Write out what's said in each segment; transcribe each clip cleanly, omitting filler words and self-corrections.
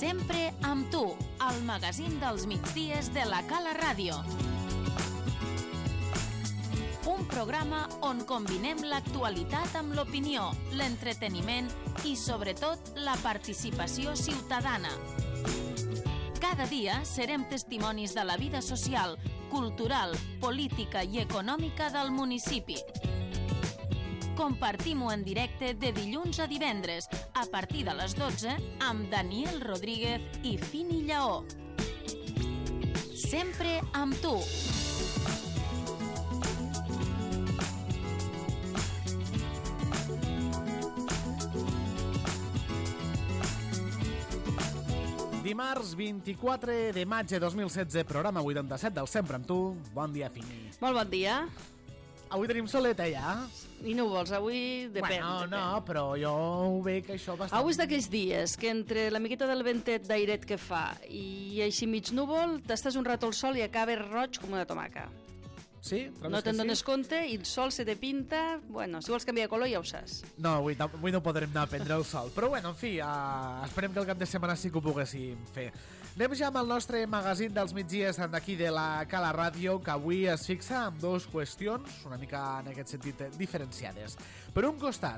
Sempre amb tu, el magazín dels migdies de la Cala Ràdio. Un programa on combinem l'actualitat amb l'opinió, l'entreteniment i, sobretot, la participació ciutadana. Cada dia serem testimonis de la vida social, cultural, política i econòmica del municipi. Compartim-ho en directe de dilluns a divendres, a partir de les 12, amb Daniel Rodríguez i Fini Lleó. Sempre amb tu. Dimarts 24 de maig de 2016, programa 87 del Sempre amb tu. Bon dia, Fini. Molt bon dia. Avui tenim soleta ja. I núvols, avui depèn. Bueno, no, però jo ho veig això bastant... Avui és d'aquells dies que entre la miqueta del ventet d'airet que fa i així mig núvol, t'estàs un rato al sol i acaba roig com una tomaca. Sí? No te'n dones compte i el sol se te pinta... Bueno, si vols canviar de color ja ho saps. No, avui no podrem anar a prendre el sol. Però bueno, en fi, esperem que el cap de setmana sí que ho poguéssim fer. Anem ja amb el nostre magazín dels migdies d'aquí de la Cala Ràdio, que avui es fixa en dues qüestions una mica en aquest sentit diferenciades. Per un costat,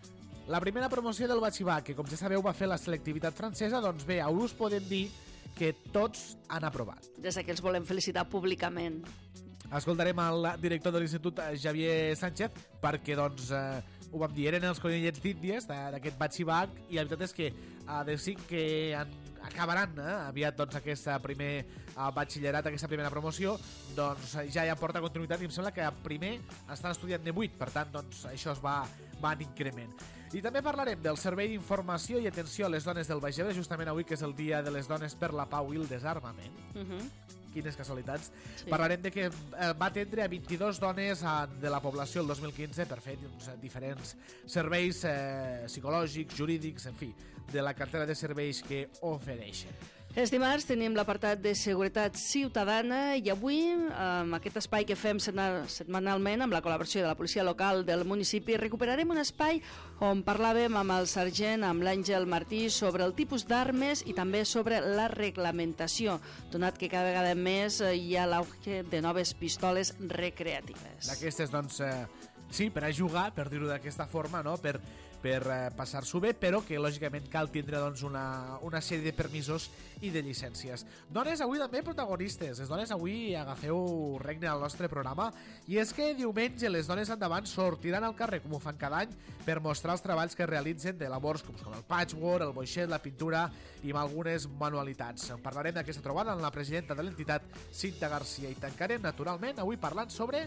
la primera promoció del batxillerat, que com ja sabeu va fer la selectivitat francesa, doncs bé, avui us podem dir que tots han aprovat. Des que els volem felicitar públicament. Escoltarem el director de l'Institut, Javier Sánchez, perquè doncs ho vam dir, eren els conillets d'Índies d'aquest batxillerat, i la veritat és que sí que acabaran aviat doncs, aquest primer batxillerat, aquesta primera promoció, doncs ja porta continuïtat i em sembla que primer estan estudiant de 8, per tant doncs, això es va en increment. I també parlarem del Servei d'Informació i Atenció a les Dones del Baix Ebre, justament avui que és el Dia de les Dones per la Pau i el Desarmament. Quines casualitats. Sí. Parlarem de que va atendre a 22 dones de la població el 2015 per fer diferents serveis psicològics, jurídics, en fi, de la cartera de serveis que ofereixen. Els dimarts tenim l'apartat de seguretat ciutadana i avui, amb aquest espai que fem setmanalment amb la col·laboració de la policia local del municipi, recuperarem un espai on parlàvem amb el sergent, amb l'Àngel Martí, sobre el tipus d'armes i també sobre la reglamentació, donat que cada vegada més hi ha l'auge de noves pistoles recreatives. D'aquestes, doncs, sí, per a jugar, per dir-ho d'aquesta forma, no? per passar-s'ho bé, però que lògicament cal tindre doncs, una sèrie de permisos i de llicències. Dones avui també protagonistes. Les dones avui agafeu regne al nostre programa, i és que diumenge les dones endavant sortiran al carrer, com ho fan cada any, per mostrar els treballs que realitzen de labors com el patchwork, el boixet, la pintura i amb algunes manualitats. En parlarem d'aquesta trobada amb la presidenta de l'entitat, Cinta Garcia, i tancarem naturalment avui parlant sobre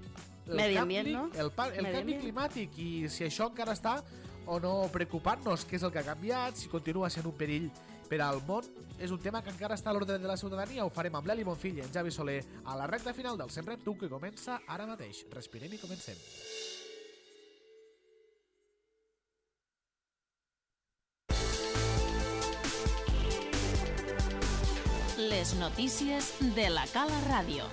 el canvi climàtic i si això encara està o no preocupant-nos, què és el que ha canviat, si continua sent un perill per al món. És un tema que encara està a l'ordre de la ciutadania. Ho farem amb l'Eli Bonfill i en Javi Soler a la recta final del Sempre amb tu, que comença ara mateix. Respirem i comencem. Les notícies de la Cala Ràdio.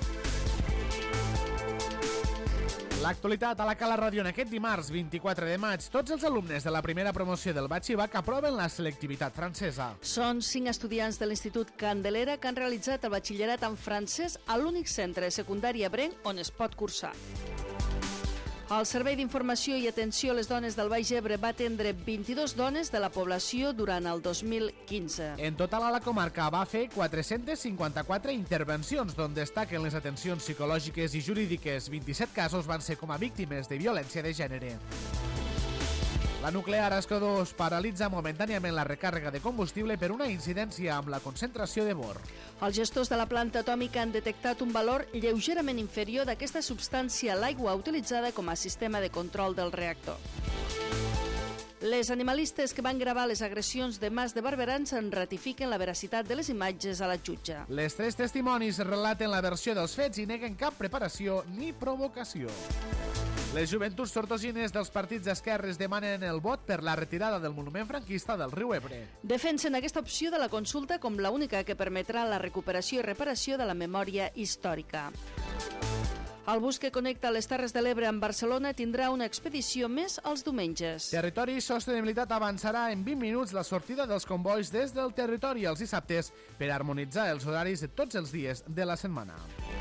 L'actualitat a la Cala Ràdio en aquest dimarts 24 de maig. Tots els alumnes de la primera promoció del batxillerat aproven la selectivitat francesa. Són 5 estudiants de l'Institut Candelera que han realitzat el batxillerat en francès a l'únic centre de secundària Brenc on es pot cursar. El Servei d'Informació i Atenció a les Dones del Baix Ebre va atendre 22 dones de la població durant el 2015. En total a la comarca va fer 454 intervencions, d'on destaquen les atencions psicològiques i jurídiques. 27 casos van ser com a víctimes de violència de gènere. La nuclear Escó2 paralitza momentàniament la recàrrega de combustible per una incidència amb la concentració de bor. Els gestors de la planta atòmica han detectat un valor lleugerament inferior d'aquesta substància a l'aigua utilitzada com a sistema de control del reactor. Les animalistes que van gravar les agressions de Mas de Barberans en ratifiquen la veracitat de les imatges a la jutge. Les 3 testimonis relaten la versió dels fets i neguen cap preparació ni provocació. Les joventuts tortosines dels partits d'esquerres demanen el vot per la retirada del monument franquista del riu Ebre. Defensen aquesta opció de la consulta com l'única que permetrà la recuperació i reparació de la memòria històrica. El bus que connecta les Terres de l'Ebre amb Barcelona tindrà una expedició més els diumenges. Territori i Sostenibilitat avançarà en 20 minuts la sortida dels convois des del territori els dissabtes per harmonitzar els horaris de tots els dies de la setmana.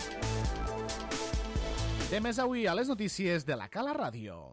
Temes avui a les notícies de la Cala Ràdio.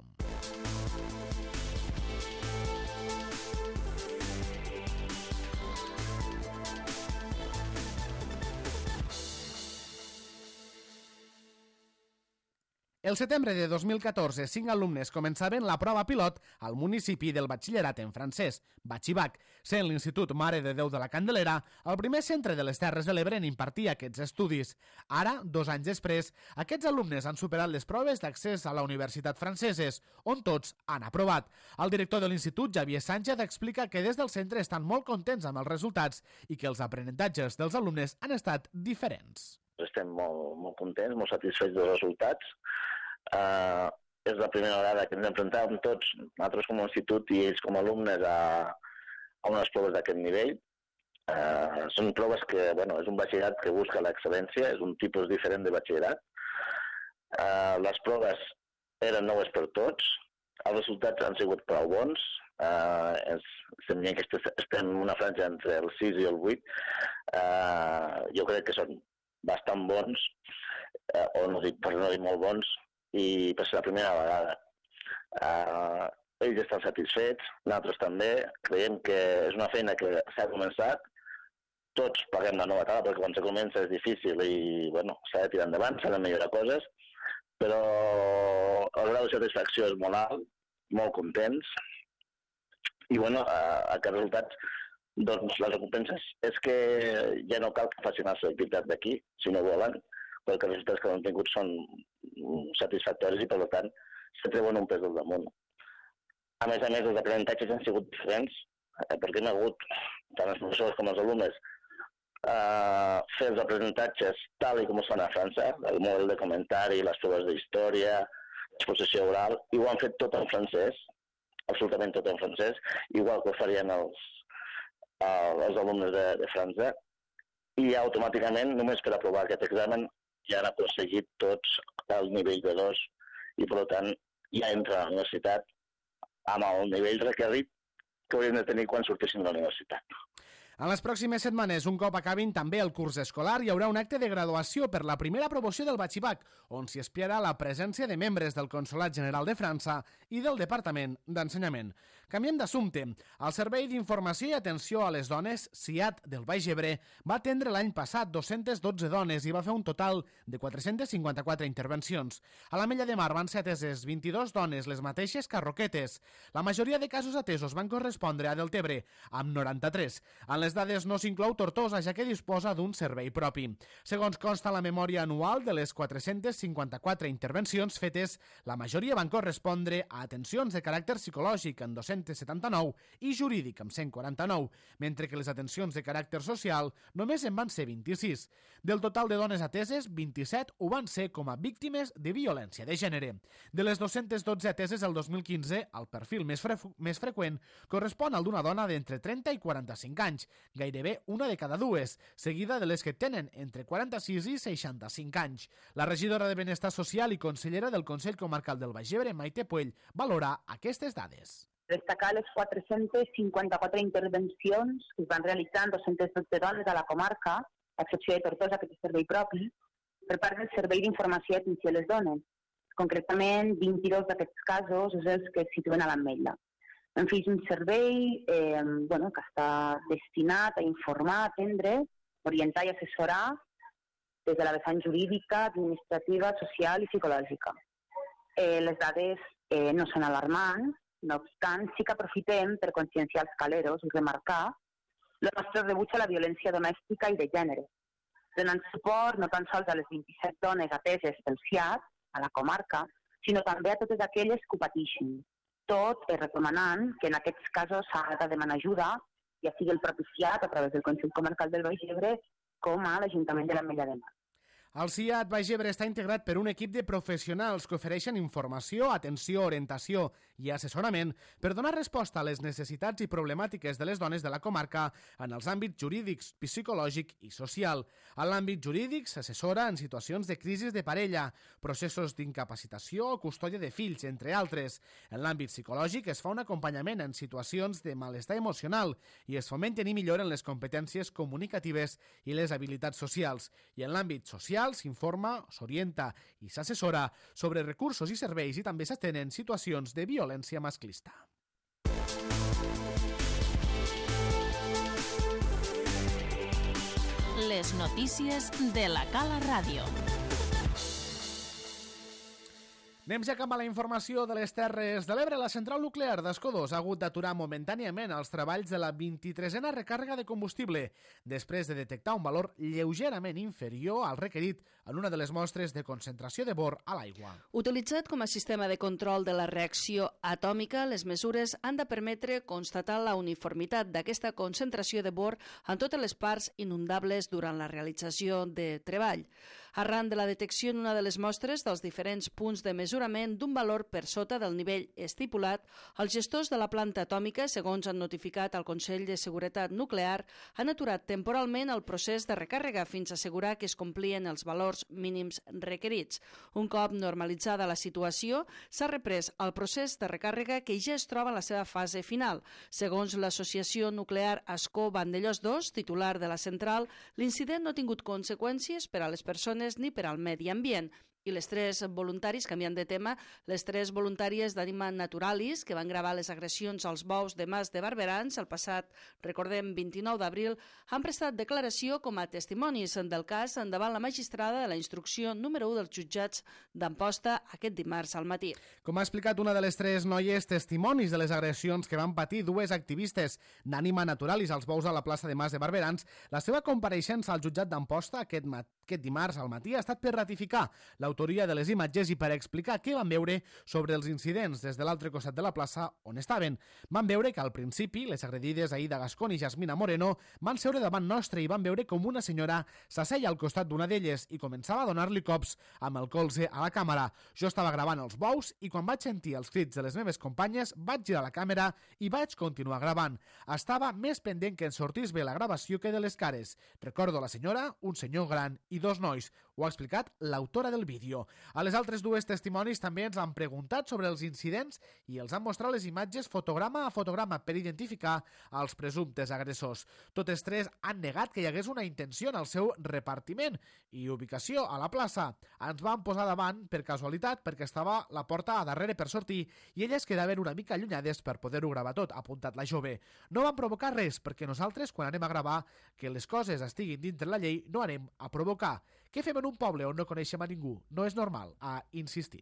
El setembre de 2014, 5 alumnes començaven la prova pilot al municipi del batxillerat en francès, Batxibac, sent l'Institut Mare de Déu de la Candelera el primer centre de les Terres de l'Ebre en impartir aquests estudis. Ara, 2 anys després, aquests alumnes han superat les proves d'accés a la Universitat franceses, on tots han aprovat. El director de l'Institut, Javier Sánchez, explica que des del centre estan molt contents amb els resultats i que els aprenentatges dels alumnes han estat diferents. Estem molt contents, molt satisfets dels resultats. És la primera vegada que ens enfrontàvem tots, nosaltres com a institut i ells com a alumnes, a unes proves d'aquest nivell. Són proves que, és un batxillerat que busca l'excel·lència, és un tipus diferent de batxillerat. Les proves eren noves per tots, els resultats han sigut prou bons, estem dient que estem en una franja entre el 6 i el 8. Jo crec que són bastant bons, per no dir molt bons, i per ser la primera vegada. Ells estan satisfets, nosaltres també, creiem que és una feina que s'ha començat, tots paguem la nova etapa perquè quan se comença és difícil i s'ha de tirar endavant, s'ha de millorar coses, però el grau de satisfacció és molt alt, molt contents, i aquests resultats, les recompenses és que ja no cal que facin la selectivitat d'aquí, si no volen, perquè els resultats que han tingut són satisfactoris i, per tant, se treuen un pes del damunt. A més, els aprenentatges han sigut diferents, perquè hem hagut, tant els professors com els alumnes, fer els aprenentatges tal com es fan a França, el model de comentari, les proves d'història, l'exposició oral, i ho han fet tot en francès, absolutament tot en francès, igual que ho farien els alumnes de França, i automàticament, només per aprovar aquest examen, ja han aconseguit tots el nivell de 2 i, per tant, ja entra a la universitat amb el nivell requerit que haurien de tenir quan sortissin de la universitat. En les pròximes setmanes, un cop acabin també el curs escolar, hi haurà un acte de graduació per la primera promoció del Batxibac, on s'hi espiarà la presència de membres del Consolat General de França i del Departament d'Ensenyament. Canviem d'assumpte. El Servei d'Informació i Atenció a les Dones, SIAT, del Baix Ebre, va atendre l'any passat 212 dones i va fer un total de 454 intervencions. A l'Ametlla de Mar van ser ateses 22 dones, les mateixes que a Roquetes. La majoria de casos atesos van correspondre a Deltebre, amb 93. En les dades no s'inclou Tortosa, ja que disposa d'un servei propi. Segons consta la memòria anual de les 454 intervencions fetes, la majoria van correspondre a atencions de caràcter psicològic en 279 i jurídic amb 149, mentre que les atencions de caràcter social només en van ser 26. Del total de dones ateses, 27 ho van ser com a víctimes de violència de gènere. De les 212 ateses el 2015, el perfil més freqüent correspon al d'una dona d'entre 30 i 45 anys, gairebé una de cada dues, seguida de les que tenen entre 46 i 65 anys. La regidora de Benestar Social i consellera del Consell Comarcal del Baix Ebre, Maite Puell, valora aquestes dades. Destacar les 454 intervencions que es van realitzar en 212 dones a la comarca, a excepció de Tortosa, que té servei propi, per part del Servei d'Informació i Atenció a les Dones. Concretament, 22 d'aquests casos és els que es situen a l'Ametlla. En fi, és un servei que està destinat a informar, atendre, orientar i assessorar des de la vessant jurídica, administrativa, social i psicològica. Les dades no són alarmants, no obstant, sí que aprofitem per conscienciar els caleros i remarcar el nostre rebuig a la violència domèstica i de gènere, donant suport no tan sols a les 27 dones ateses pel SIAT, a la comarca, sinó també a totes aquelles que ho pateixen. Tot recomanant que en aquests casos s'ha de demanar ajuda, ja sigui el propi SIAT a través del Consell Comarcal del Baix Ebre com a l'Ajuntament de l'Ametlla de Mar. El CIAT Baix Ebre està integrat per un equip de professionals que ofereixen informació, atenció, orientació i assessorament per donar resposta a les necessitats i problemàtiques de les dones de la comarca en els àmbits jurídics, psicològic i social. En l'àmbit jurídic s'assessora en situacions de crisi de parella, processos d'incapacitació o custòdia de fills, entre altres. En l'àmbit psicològic es fa un acompanyament en situacions de malestar emocional i es fomenten i milloren les competències comunicatives i les habilitats socials. I en l'àmbit social s'informa, s'orienta i s'assessora sobre recursos i serveis i també s'atenen situacions de violència masclista. Les notícies de la Cala Ràdio. Anem ja cap a la informació de les Terres de l'Ebre. La central nuclear d'Escó-2 ha hagut d'aturar momentàniament els treballs de la 23a recàrrega de combustible després de detectar un valor lleugerament inferior al requerit en una de les mostres de concentració de bor a l'aigua. Utilitzat com a sistema de control de la reacció atòmica, les mesures han de permetre constatar la uniformitat d'aquesta concentració de bor en totes les parts inundables durant la realització de treball. Arran de la detecció en una de les mostres dels diferents punts de mesurament d'un valor per sota del nivell estipulat, els gestors de la planta atòmica, segons han notificat al Consell de Seguretat Nuclear, han aturat temporalment el procés de recàrrega fins a assegurar que es complien els valors mínims requerits. Un cop normalitzada la situació, s'ha reprès el procés de recàrrega que ja es troba en la seva fase final. Segons l'Associació Nuclear Ascó-Vandellòs 2, titular de la central, l'incident no ha tingut conseqüències per a les persones ni per al medi ambient. I les tres voluntaris, canviant de tema, les tres voluntàries d'Anima Naturalis, que van gravar les agressions als bous de Mas de Barberans el passat, recordem, 29 d'abril, han prestat declaració com a testimonis del cas davant la magistrada de la instrucció número 1 dels jutjats d'Amposta aquest dimarts al matí. Com ha explicat una de les tres noies testimonis de les agressions que van patir dues activistes d'Anima Naturalis als bous a la plaça de Mas de Barberans, la seva compareixença al jutjat d'Amposta aquest dimarts al matí ha estat per ratificar l'autoria de les imatges i per explicar què van veure sobre els incidents des de l'altre costat de la plaça on estaven. Van veure que al principi les agredides Aida Gascón i Jasmina Moreno van seure davant nostre i van veure com una senyora s'asseia al costat d'una d'elles i començava a donar-li cops amb el colze a la càmera. Jo estava gravant els bous i quan vaig sentir els crits de les meves companyes vaig girar la càmera i vaig continuar gravant. Estava més pendent que en sortís bé la gravació que de les cares. Recordo la senyora, un senyor gran i dos nois. Ho ha explicat l'autora del vídeo. A les altres dues testimonis també ens han preguntat sobre els incidents i els han mostrat les imatges fotograma a fotograma per identificar els presumptes agressors. Totes tres han negat que hi hagués una intenció en el seu repartiment i ubicació a la plaça. Ens van posar davant per casualitat perquè estava la porta a darrere per sortir i elles quedaven una mica allunyades per poder-ho gravar tot, ha apuntat la jove. No van provocar res perquè nosaltres, quan anem a gravar que les coses estiguin dintre la llei, no anem a provocar. Què fem en un poble on no coneixem a ningú? No és normal, ha insistit.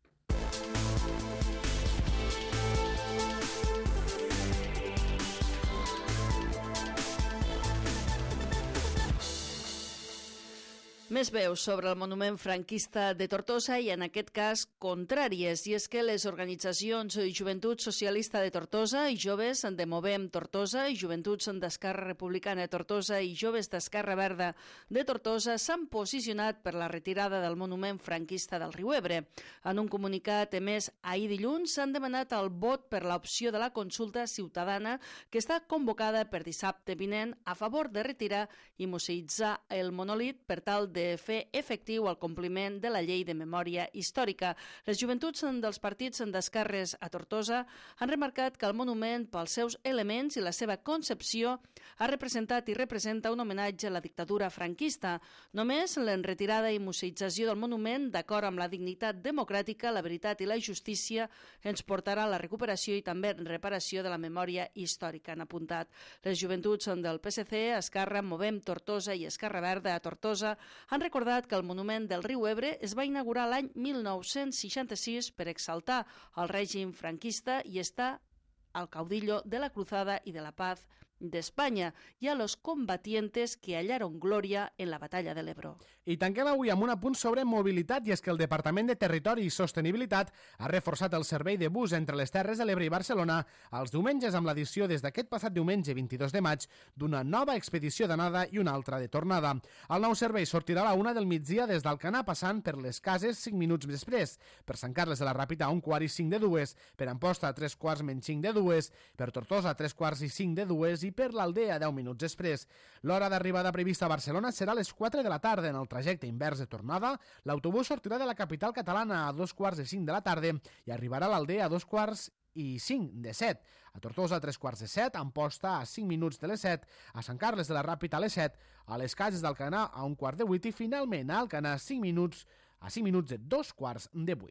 Més veus sobre el monument franquista de Tortosa i, en aquest cas, contràries. I és que les organitzacions Joventut Socialista de Tortosa i Joves de Movem Tortosa i Joventuts d'Esquerra Republicana de Tortosa i Joves d'Esquerra Verda de Tortosa s'han posicionat per la retirada del monument franquista del riu Ebre. En un comunicat emès ahir dilluns s'han demanat el vot per l'opció de la consulta ciutadana que està convocada per dissabte vinent a favor de retirar i museïtzar el monolit per tal de fer efectiu el compliment de la llei de memòria històrica. Les joventuts dels partits d'esquerres a Tortosa han remarcat que el monument, pels seus elements i la seva concepció, ha representat i representa un homenatge a la dictadura franquista. Només l'enretirada i museïtzació del monument, d'acord amb la dignitat democràtica, la veritat i la justícia, ens portarà a la recuperació i també reparació de la memòria històrica, han apuntat. Les joventuts del PSC, Esquerra, Movem Tortosa i Esquerra Verda a Tortosa han recordat que el monument del riu Ebre es va inaugurar l'any 1966 per exaltar el règim franquista i està al caudillo de la Cruzada i de la Paz de España y a los combatientes que hallaron gloria en la batalla del Ebro. I tanquem avui amb un apunt sobre mobilitat, i és que el Departament de Territori i Sostenibilitat ha reforçat el servei de bus entre les Terres de l'Ebre i Barcelona els diumenges amb l'edició des d'aquest passat diumenge 22 de maig d'una nova expedició d'anada i una altra de tornada. El nou servei sortirà a la 1 del migdia des d'Alcanar passant per les Cases 5 minuts després, per Sant Carles de la Ràpita a 1:45 de 2, per Amposta a 3:45 de 2, per Tortosa a 3:45 de 2 i per l'Aldea 10 minuts després. L'hora d'arribada prevista a Barcelona serà a les 4 de la tarda. En el trajecte invers de tornada, l'autobús sortirà de la capital catalana a 2:45 de la tarda i arribarà a l'Aldea a 2:45 de 7, a Tortosa a 3:15, a Amposta a 5 minuts de les 7, a Sant Carles de la Ràpita a les 7, a les Cases d'Alcanar a 1:15 i finalment a Alcanar a 5 minuts de 2:15.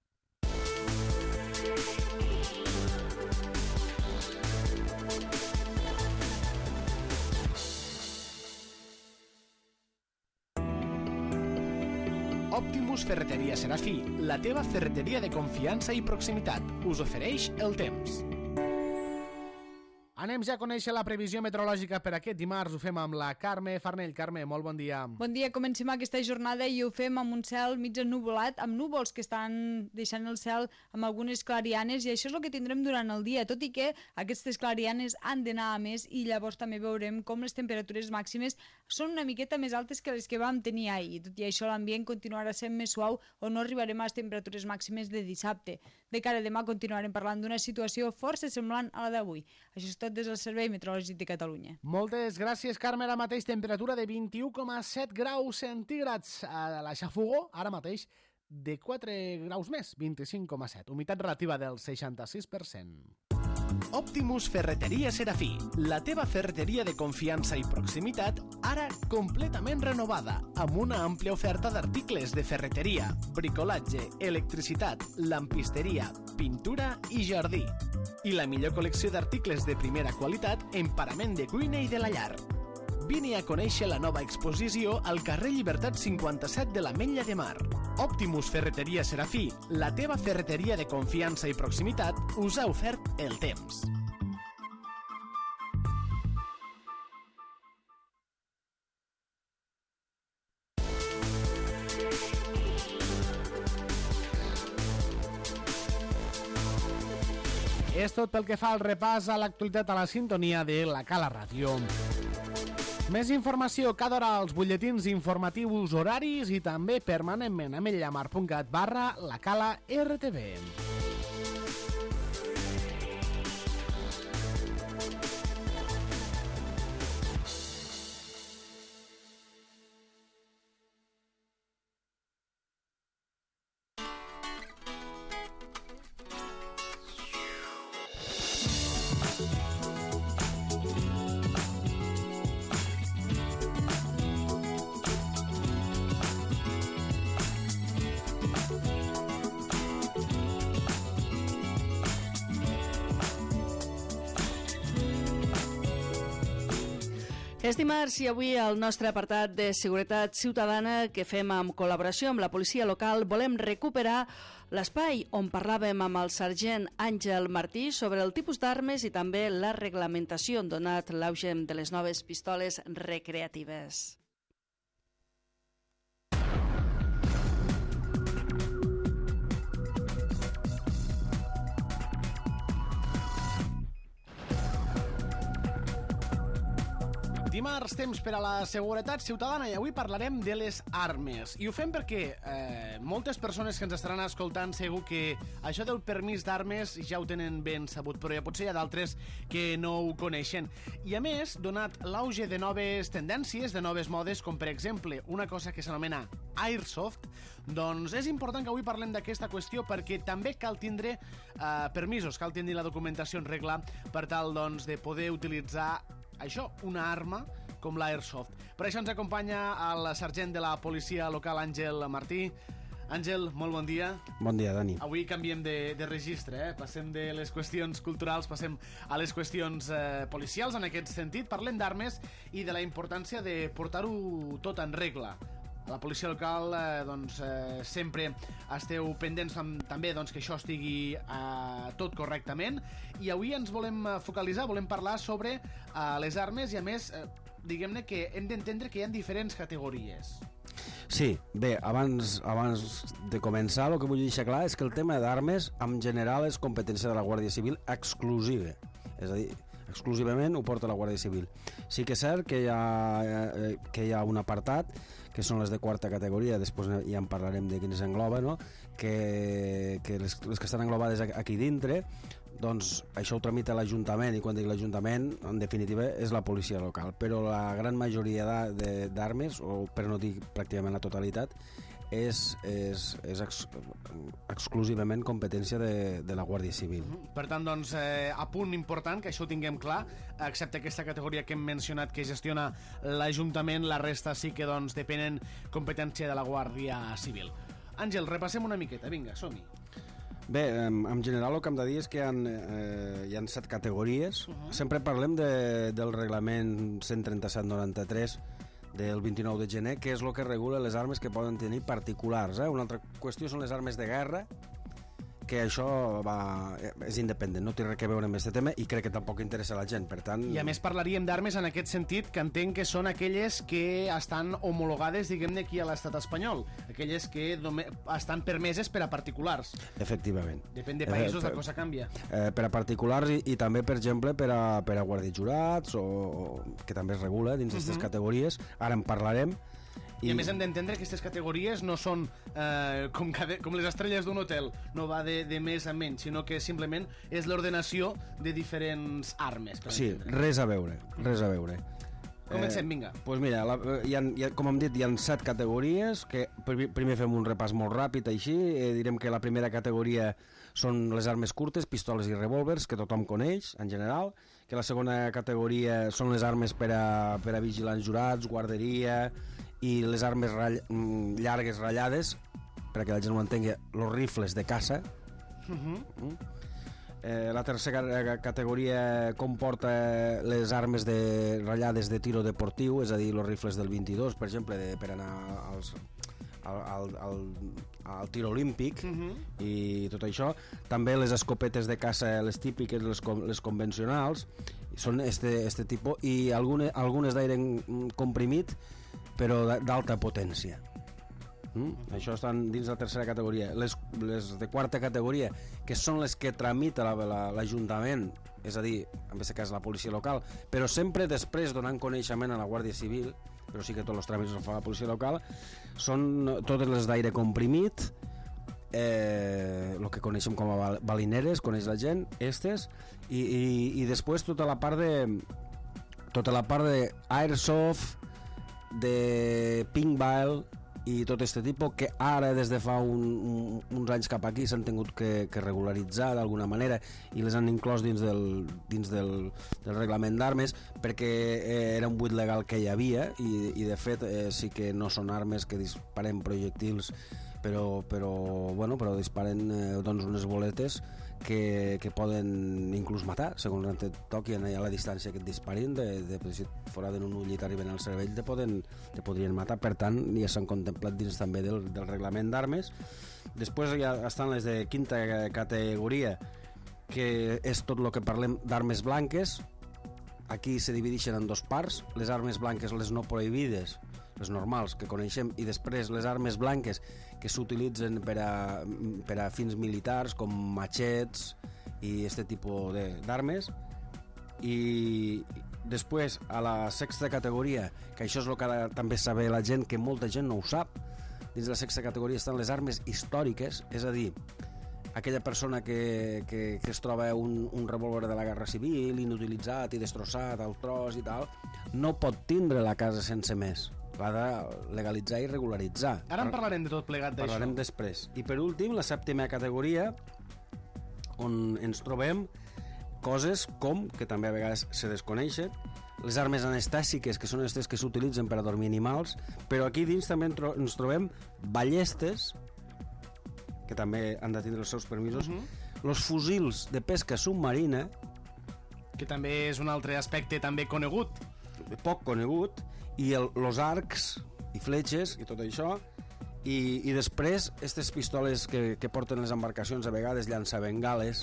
Optimus Ferreteria Serafí, la teva ferreteria de confiança i proximitat, us ofereix el temps. Anem ja a conèixer la previsió meteorològica per aquest dimarts. Ho fem amb la Carme Farnell. Carme, molt bon dia. Bon dia, comencem aquesta jornada i ho fem amb un cel mig ennuvolat, amb núvols que estan deixant el cel amb algunes clarianes, i això és el que tindrem durant el dia, tot i que aquestes clarianes han d'anar a més i llavors també veurem com les temperatures màximes són una miqueta més altes que les que vam tenir ahir. Tot i això l'ambient continuarà sent més suau o no arribarem a les temperatures màximes de dissabte. De cara a demà continuarem parlant d'una situació força semblant a la d'avui. Això és tot des del Servei Meteorològic de Catalunya. Moltes gràcies, Carme. Ara mateix temperatura de 21,7 graus centígrads a la Xafogó, ara mateix de 4 graus més, 25,7. Humitat relativa del 66%. Optimus Ferreteria Serafí, la teva ferreteria de confiança i proximitat, ara completament renovada, amb una àmplia oferta d'articles de ferreteria, bricolatge, electricitat, lampisteria, pintura i jardí. I la millor col·lecció d'articles de primera qualitat en parament de cuina i de la llar. Vine a conèixer la nova exposició al carrer Llibertat 57 de l'Ametlla de Mar. Optimus Ferreteria Serafí, la teva ferreteria de confiança i proximitat, us ha ofert el temps. És tot pel que fa al repàs a l'actualitat a la sintonia de la Cala Ràdio. Més informació cada hora als butlletins informatius horaris i també permanentment a mellamar.cat/lacala-rtv. És dimarts i avui al nostre apartat de seguretat ciutadana que fem en col·laboració amb la policia local volem recuperar l'espai on parlàvem amb el sergent Àngel Martí sobre el tipus d'armes i també la reglamentació donat l'auge de les noves pistoles recreatives. Dimarts, temps per a la seguretat ciutadana, i avui parlarem de les armes. I ho fem perquè moltes persones que ens estaran escoltant segur que això del permís d'armes ja ho tenen ben sabut, però potser hi ha d'altres que no ho coneixen. I a més, donat l'auge de noves tendències, de noves modes, com per exemple una cosa que s'anomena Airsoft, doncs és important que avui parlem d'aquesta qüestió perquè també cal tindre permisos, cal tenir la documentació en regla per tal doncs, de poder utilitzar això, una arma com l'Airsoft. Per això ens acompanya el sergent de la policia local, Àngel Martí. Àngel, molt bon dia. Bon dia, Dani. Avui canviem de registre, passem de les qüestions culturals, passem a les qüestions policials en aquest sentit. Parlem d'armes i de la importància de portar-ho tot en regla. A la policia local sempre esteu pendents també que això estigui tot correctament, i avui ens volem focalitzar, volem parlar sobre les armes, i a més diguem-ne que hem d'entendre que hi ha diferents categories. Sí, bé, abans de començar, el que vull deixar clar és que el tema d'armes, en general, és competència de la Guàrdia Civil exclusiva. És a dir, exclusivament ho porta la Guàrdia Civil. Sí que és cert que hi ha un apartat, que són les de quarta categoria, després ja en parlarem de quines engloba, no? que les que estan englobades aquí dintre, doncs això ho tramita l'Ajuntament, i quan dic l'Ajuntament, en definitiva, és la policia local. Però la gran majoria d'armes, o per no dir pràcticament la totalitat, és exclusivament competència de la Guàrdia Civil. Per tant, doncs, a punt important, que això ho tinguem clar, excepte aquesta categoria que hem mencionat que gestiona l'Ajuntament, la resta sí que depenen competència de la Guàrdia Civil. Àngel, repassem una miqueta, vinga, som-hi. Bé, en general el que hem de dir és que hi ha 7 categories. Sempre parlem del reglament 137-93 del 29 de gener, que és el que regula les armes que poden tenir particulars. Una altra qüestió són les armes de guerra, que això és independent, no té res a veure amb aquest tema, i crec que tampoc interessa a la gent, per tant... I a més parlaríem d'armes en aquest sentit, que entenc que són aquelles que estan homologades, diguem-ne, aquí a l'estat espanyol, aquelles que estan permeses per a particulars. Efectivament. Depèn de països, la cosa canvia. Per a particulars i també, per exemple, per a guàrdies jurats, que també es regula dins d'aquestes categories, ara en parlarem. I a més hem d'entendre que aquestes categories no són com les estrelles d'un hotel, no va de més a menys, sinó que simplement és l'ordenació de diferents armes. Sí, res a veure. Comencem, vinga. Doncs mira, com hem dit, hi ha 7 categories, que primer fem un repàs molt ràpid, així. Direm que la primera categoria són les armes curtes, pistoles i revòlvers, que tothom coneix, en general, que la segona categoria són les armes per a vigilants jurats, guarderia, i les armes llargues ratllades, perquè la gent ho entengui, els rifles de caça. La tercera categoria comporta les armes ratllades de tiro deportiu, és a dir, els rifles del 22, per exemple, per anar al tir olímpic, i tot això. També les escopetes de caça, les típiques, les convencionals, són este tipus, i algunes d'aire comprimit, però d'alta potència. Això estan dins la tercera categoria. Les de quarta categoria, que són les que tramita l'Ajuntament, és a dir, en aquest cas la policia local, però sempre després donant coneixement a la Guàrdia Civil, però sí que tots els tràmits els fa la policia local, són totes les d'aire comprimit, el que coneixem com a balineres, coneix la gent, i després tota la part de airsoft, de paintball i tot aquest tipus, que ara des de fa uns anys cap aquí s'han tingut que regularitzar d'alguna manera, i les han inclòs dins del reglament d'armes, perquè era un buit legal que hi havia, i de fet sí que no són armes que disparen projectils, però disparen unes boletes que poden inclús matar, segons on et toqui a la distància que et disparin, si fora d'un ull i t'arriben al cervell te podrien matar. Per tant, ja s'han contemplat dins també del reglament d'armes. Després ja estan les de quinta categoria, que és tot el que parlem d'armes blanques. Aquí se divideixen en 2 parts: les armes blanques, les no prohibides, les normals que coneixem, i després les armes blanques que s'utilitzen per a fins militars, com matxets i aquest tipus d'armes. I després, a la sexta categoria, que això és el que també saber la gent, que molta gent no ho sap, dins de la sexta categoria estan les armes històriques, és a dir, aquella persona que es troba un revòlver de la Guerra Civil inutilitzat i destrossat al tros i tal, no pot tindre la casa sense més. L'ha de legalitzar i regularitzar. Ara en parlarem de tot plegat d'això. Parlarem després. I per últim, la sèptima categoria, on ens trobem coses com, que també a vegades se desconeixen, les armes anestèsiques, que són aquestes que s'utilitzen per a dormir animals, però aquí dins també ens trobem ballestes, que també han de tindre els seus permisos, els fusils de pesca submarina, que també és un altre aspecte també conegut, poc conegut, i els arcs i fletxes i tot això, i després aquestes pistoles que porten les embarcacions a vegades llançabengales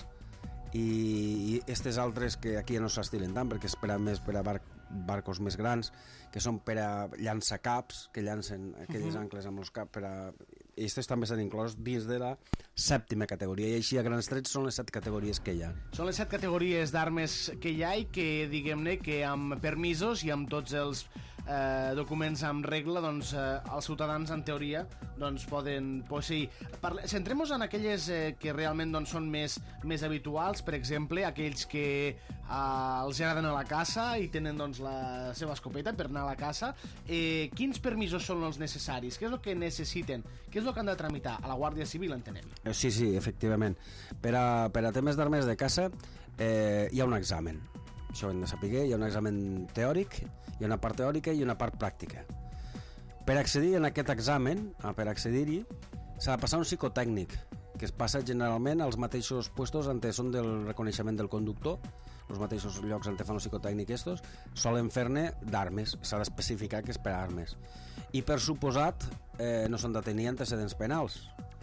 i aquestes altres que aquí ja no s'estilen tant perquè és més per a barcos més grans, que són per a llançacaps, que llancen aquelles ancles amb els caps i aquestes també s'han inclòs dins de la 7ª categoria, i així a grans trets són les 7 categories que hi ha. Són les 7 categories d'armes que hi ha i que, diguem-ne, que amb permisos i amb tots els documents amb regla, doncs els ciutadans en teoria doncs poden posseir. Centrem-nos en aquelles que realment doncs, són més habituals, per exemple, aquells que els agraden a la caça i tenen doncs, la seva escopeta per anar a la caça. Quins permisos són els necessaris? Què és el que necessiten? Què és el que han de tramitar? A la Guàrdia Civil, entenem. Sí, efectivament. Per a temes d'armes de caça hi ha un examen. Això ho hem de saber. Hi ha un examen teòric, hi ha una part teòrica i una part pràctica. Per accedir a aquest examen, per accedir-hi, s'ha de passar un psicotècnic, que es passa generalment als mateixos puestos on són del reconeixement del conductor, els mateixos llocs on fan el psicotècnic estos, solen fer-ne d'armes, s'ha d'especificar que és per armes. I per suposat no s'han de tenir antecedents penals.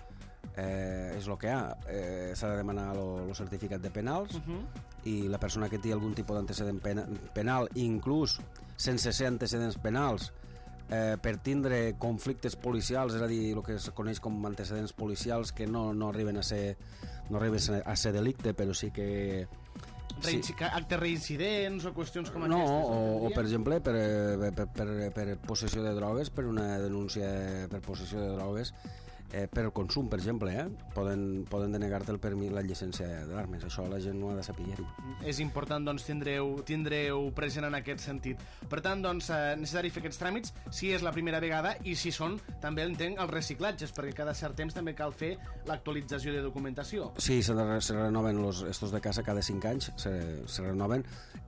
És el que hi ha. S'ha de demanar el certificat de penals i la persona que té algun tipus d'antecedent penal, inclús sense ser antecedents penals, per tindre conflictes policials, és a dir, el que es coneix com antecedents policials que no arriben a ser delicte, però sí que actes reincidents o qüestions com aquestes? No, o per exemple per possessió de drogues, per una denúncia per possessió de drogues, per consum, per exemple, poden denegar-te el permís, la llicència d'armes. Això la gent no ha de saber. És important, doncs, tindreu present en aquest sentit. Per tant, doncs, necessari fer aquests tràmits si és la primera vegada i si són, també entenc, els reciclatges, perquè cada cert temps també cal fer l'actualització de documentació. Sí, se renoven estos de casa cada 5 anys, se renoven,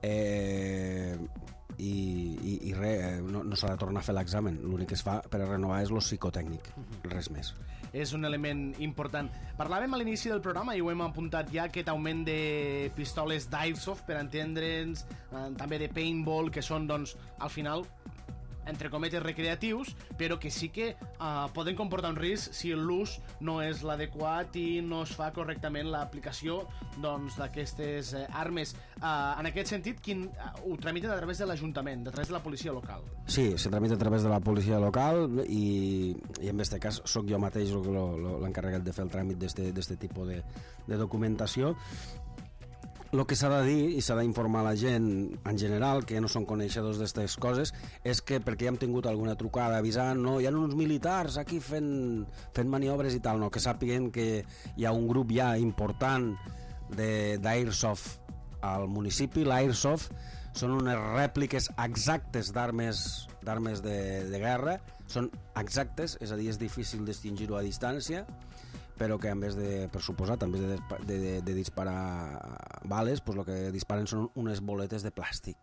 i res, no s'ha de tornar a fer l'examen. L'únic que es fa per a renovar és el psicotècnic, res més. És un element important. Parlàvem a l'inici del programa i ho hem apuntat ja, aquest augment de pistoles d'airsoft, per entendre'ns, també de paintball, que són, doncs, al final, entre cometes recreatius, però que sí que poden comportar un risc si l'ús no és l'adequat i no es fa correctament l'aplicació d'aquestes armes. En aquest sentit, ho tramiten a través de l'Ajuntament, a través de la policia local? Sí, se tramita a través de la policia local i en aquest cas sóc jo mateix l'encarregat de fer el tràmit d'aquest tipus de documentació. El que s'ha de dir i s'ha d'informar la gent en general, que no són coneixedors d'aquestes coses, és que perquè ja hem tingut alguna trucada avisant, no, hi ha uns militars aquí fent maniobres i tal, no, que sàpiguen que hi ha un grup ja important d'airsoft al municipi. L'airsoft són unes rèpliques exactes d'armes de guerra, són exactes, és a dir, és difícil distingir-ho a distància, però que en vez de, per suposat, en vez de disparar bales, pues el que disparen són unes boletes de plàstic.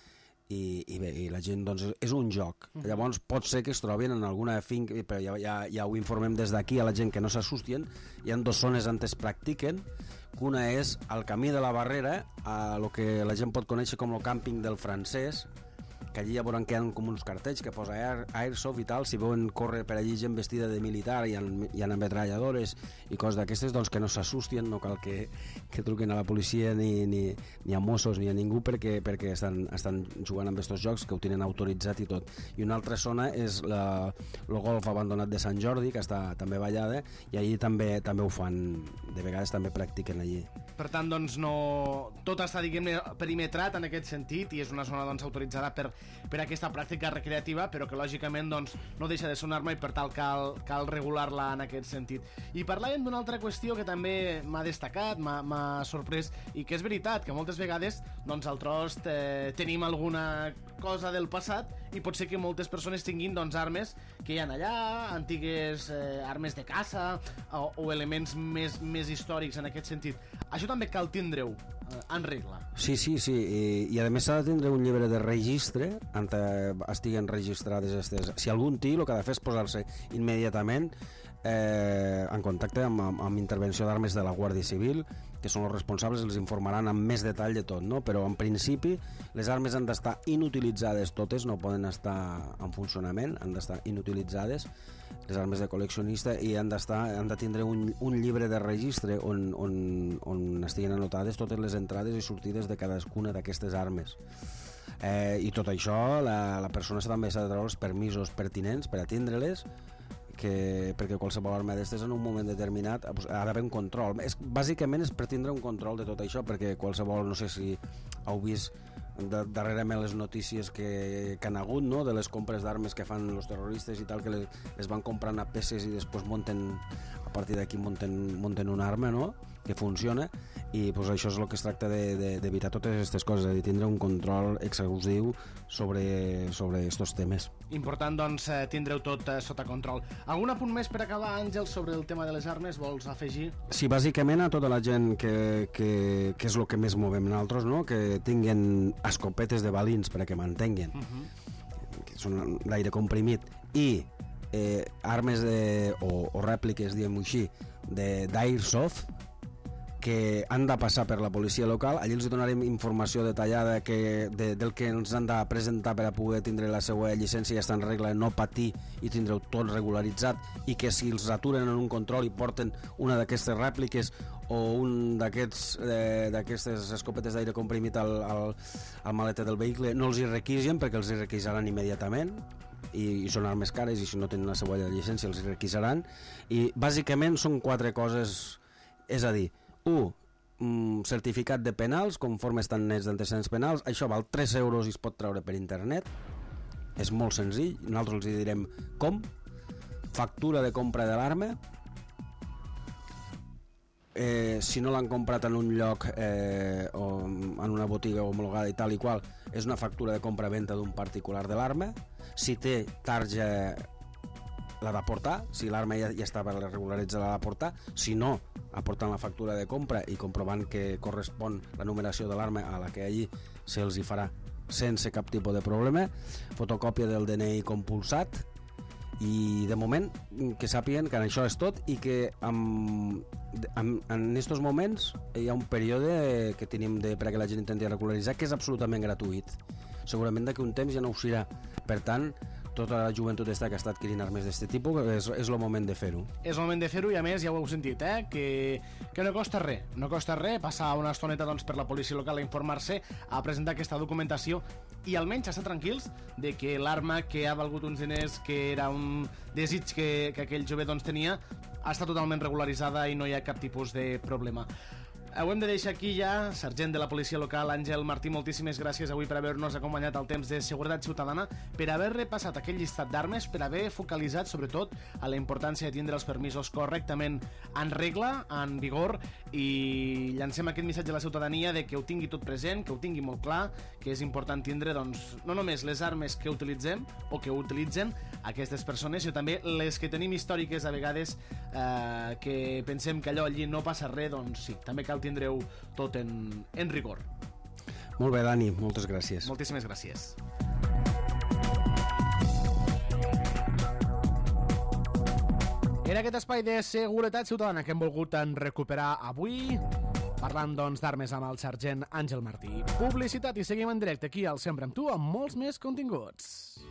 I bé, i la gent, doncs, és un joc. Llavors pot ser que es trobin en alguna finca, però ja ho informem des d'aquí a la gent que no s'assustien. Hi ha 2 zones on es practiquen, que una és al camí de la Barrera, a lo que la gent pot conèixer com el càmping del Francès, que allí ja veuran que hi ha com uns cartells que posa airsoft i tal. Si veuen córrer per allí gent vestida de militar i hi ha ametralladores i coses d'aquestes, doncs que no s'assustin, no cal que truquen a la policia ni a Mossos ni a ningú perquè estan jugant amb aquests jocs, que ho tenen autoritzat i tot. I una altra zona és el golf abandonat de Sant Jordi, que està també ballada, i allí també ho fan, de vegades també practiquen allí. Per tant, doncs, tot està, diguem-ne, perimetrat en aquest sentit i és una zona, doncs, autoritzada per aquesta pràctica recreativa, però que lògicament, doncs, no deixa de ser una arma i per tal cal regular-la en aquest sentit. I parlàvem d'una altra qüestió que també m'ha destacat, m'ha sorprès, i que és veritat, que moltes vegades, doncs, al Trost tenim alguna cosa del passat i pot ser que moltes persones tinguin, doncs, armes que hi ha allà, antigues armes de caça o elements més històrics en aquest sentit. Això també cal tindre-ho en regla. Sí, i a més s'ha de tindre un llibre de registre on estiguen registrades aquestes. Si algun té, el que ha de fer és posar-se immediatament en contacte amb intervenció d'armes de la Guàrdia Civil, que són els responsables, els informaran amb més detall de tot, no? Però en principi les armes han d'estar inutilitzades totes, no poden estar en funcionament, han d'estar inutilitzades, les armes de col·leccionista, i han de tindre un llibre de registre on estiguen anotades totes les entrades i sortides de cadascuna d'aquestes armes. I tot això la persona també s'ha de treure els permisos pertinents per atendre-les, perquè qualsevol arma d'estes en un moment determinat ha d'haver un control. Bàsicament és per tindre un control de tot això, perquè qualsevol, no sé si heu vist darrerament les notícies que han hagut, no?, de les compres d'armes que fan els terroristes i tal, que les van comprant a peces i després a partir d'aquí munten una arma, no?, que funciona, i pues, això és el que es tracta d'evitar totes aquestes coses, de tindre un control exhaustiu sobre aquests temes. Important, doncs, tindreu tot sota control. Algun apunt més per acabar, Àngel, sobre el tema de les armes? Vols afegir? Sí, bàsicament a tota la gent que és el que més movem nosaltres, no?, que tinguin escopetes de balins perquè mantenguen, que són d'aire comprimit, i armes o rèpliques, diguem-ho així, d'Airsoft, que han de passar per la policia local. Allí els donarem informació detallada del que ens han de presentar per a poder tindre la seva llicència i estar en regla, no patir i tindre-ho tot regularitzat, i que si els aturen en un control i porten una d'aquestes rèpliques o un d'aquestes escopetes d'aire comprimit al maleter del vehicle, no els hi requisen, perquè els hi requisaran immediatament, i són armes cares, i si no tenen la seva llicència els hi requisaran. I bàsicament són 4 coses, és a dir, 1. Certificat de penals, conforme estan nets d'antecedents penals. Això val 3 euros i es pot treure per internet. És molt senzill, nosaltres els direm com. Factura de compra de l'arma. Si no l'han comprat en un lloc o en una botiga homologada i tal i qual, és una factura de compra-venta d'un particular de l'arma. Si té tarja, l'ha d'aportar. Si l'arma ja està per regularitzar, l'ha d'aportar. Si no, aportant la factura de compra i comprovant que correspon la numeració de l'arma a la que allí se'ls hi farà sense cap tipus de problema. Fotocòpia del DNI compulsat, i de moment que sàpiguen que això és tot, i que en aquests moments hi ha un període que tenim perquè la gent intenti regularitzar, que és absolutament gratuït. Segurament d'aquí un temps ja no ho serà. Per tant, tota la joventut que està adquirint armes d'aquest tipus, és el moment de fer-ho. És el moment de fer-ho, i a més ja ho heu sentit, que no costa res. No costa res passar una estoneta per la policia local a informar-se, a presentar aquesta documentació, i almenys estar tranquils de que l'arma que ha valgut uns diners, que era un desig que aquell jove tenia, està totalment regularitzada i no hi ha cap tipus de problema. Ho hem de deixar aquí ja. Sergent de la policia local, Àngel Martí, moltíssimes gràcies avui per haver-nos acompanyat al temps de seguretat ciutadana, per haver repassat aquell llistat d'armes, per haver focalitzat sobretot a la importància de tindre els permisos correctament en regla, en vigor, i llancem aquest missatge a la ciutadania de que ho tingui tot present, que ho tingui molt clar, que és important tindre, doncs, no només les armes que utilitzem o que utilitzen aquestes persones, sinó també les que tenim històriques a vegades, que pensem que allò allí no passa res, doncs sí, també cal tindreu tot en rigor. Molt bé, Dani, moltes gràcies. Moltíssimes gràcies. Era aquest espai de seguretat ciutadana que hem volgut recuperar avui, parlant, doncs, d'armes amb el sergent Àngel Martí. Publicitat i seguim en directe aquí al Sempre amb tu, amb molts més continguts.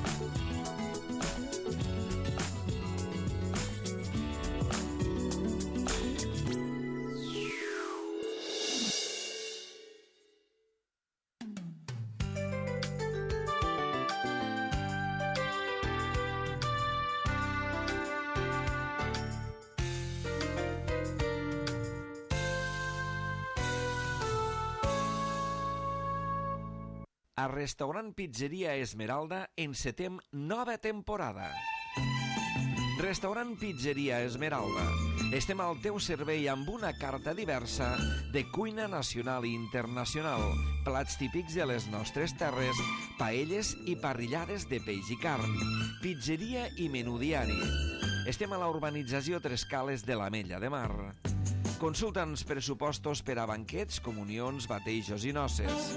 A Restaurant Pizzeria Esmeralda encetem nova temporada. Restaurant Pizzeria Esmeralda. Estem al teu servei amb una carta diversa de cuina nacional i internacional, plats típics de les nostres terres, paelles i parrillades de peix i carn, pizzeria i menú diari. Estem a la urbanització Tres Cales de l'Ametlla de Mar. Consulta'ns pressupostos per a banquets, comunions, batejos i noces.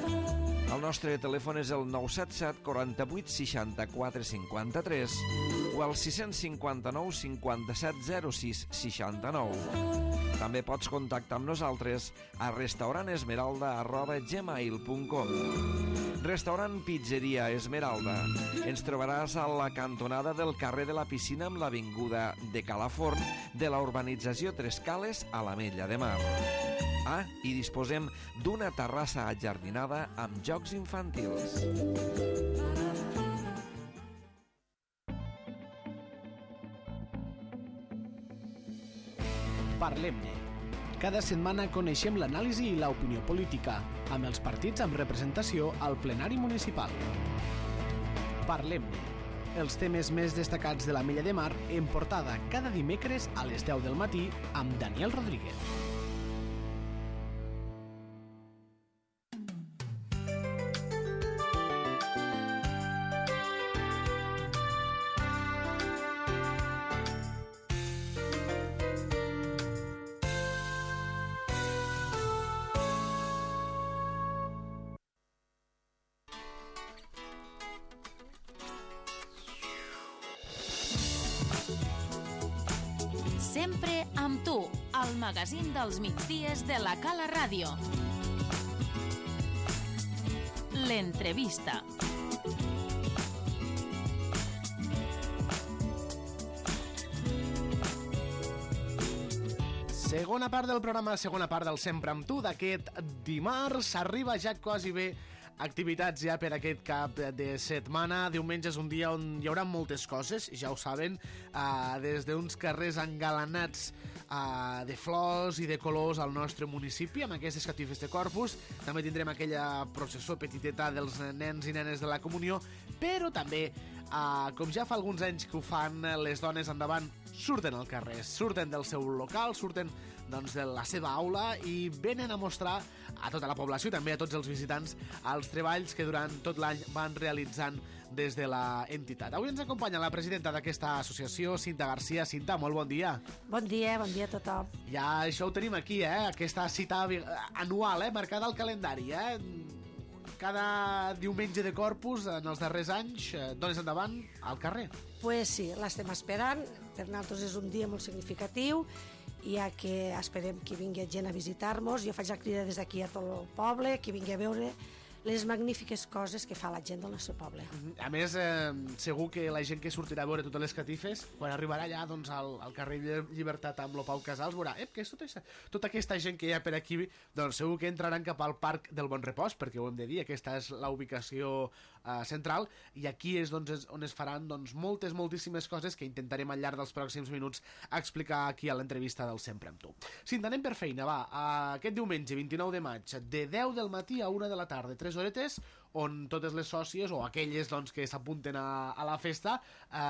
El nostre telèfon és el 977 48 64 53 o o al 659 57 06 69. També pots contactar amb nosaltres a restaurantesmeralda@gmail.com. Restaurant Pizzeria Esmeralda. Ens trobaràs a la cantonada del carrer de la Piscina amb l'avinguda de Calaforn de la urbanització Tres Cales a l'Ametlla de Mar. Ah, i disposem d'una terrassa ajardinada amb jocs infantils. Parlem-ne. Cada setmana coneixem l'anàlisi i l'opinió política, amb els partits amb representació al plenari municipal. Parlem-ne. Els temes més destacats de l'Ametlla de Mar en portada cada dimecres a les 10 del matí amb Daniel Rodríguez. Sempre amb tu, al magazín dels migdies de la Cala Ràdio. L'entrevista. Segona part del programa, segona part del Sempre amb tu d'aquest dimarts. Arriba ja quasi bé activitats ja per aquest cap de setmana. Diumenge és un dia on hi haurà moltes coses, ja ho saben, des d'uns carrers engalanats de flors i de colors al nostre municipi, amb aquestes catifes de Corpus. També tindrem aquella processó petiteta dels nens i nenes de la comunió, però també, com ja fa alguns anys que ho fan, les dones endavant surten al carrer, surten del seu local, surten doncs, de la seva aula i venen a mostrar a tota la població i també a tots els visitants els treballs que durant tot l'any van realitzant des de la entitat. Avui ens acompanya la presidenta d'aquesta associació, Cinta Garcia. Cinta, molt bon dia. Bon dia a tothom. Ja això ho tenim aquí, aquesta cita anual, marcada al calendari. Cada diumenge de Corpus, en els darrers anys, dones endavant al carrer. Pues sí, l'estem esperant. Per nosaltres és un dia molt significatiu, ja que esperem que vingui gent a visitar-nos. Jo faig la crida des d'aquí a tot el poble, que vingui a veure les magnífiques coses que fa la gent del nostre poble. A més, segur que la gent que sortirà a veure totes les catifes, quan arribarà allà doncs, al carrer Llibertat amb lo Pau Casals, veurà que és tota aquesta gent que hi ha per aquí, doncs segur que entraran cap al Parc del Bon Repòs, perquè ho hem de dir, aquesta és la ubicació central, i aquí és doncs, on es faran doncs, moltíssimes coses que intentarem al llarg dels pròxims minuts explicar aquí a l'entrevista del Sempre amb tu. Cinta, anem per feina, va. Aquest diumenge, 29 de maig, de 10 del matí a 1 de la tarda, 3 horetes, on totes les sòcies o aquelles doncs, que s'apunten a la festa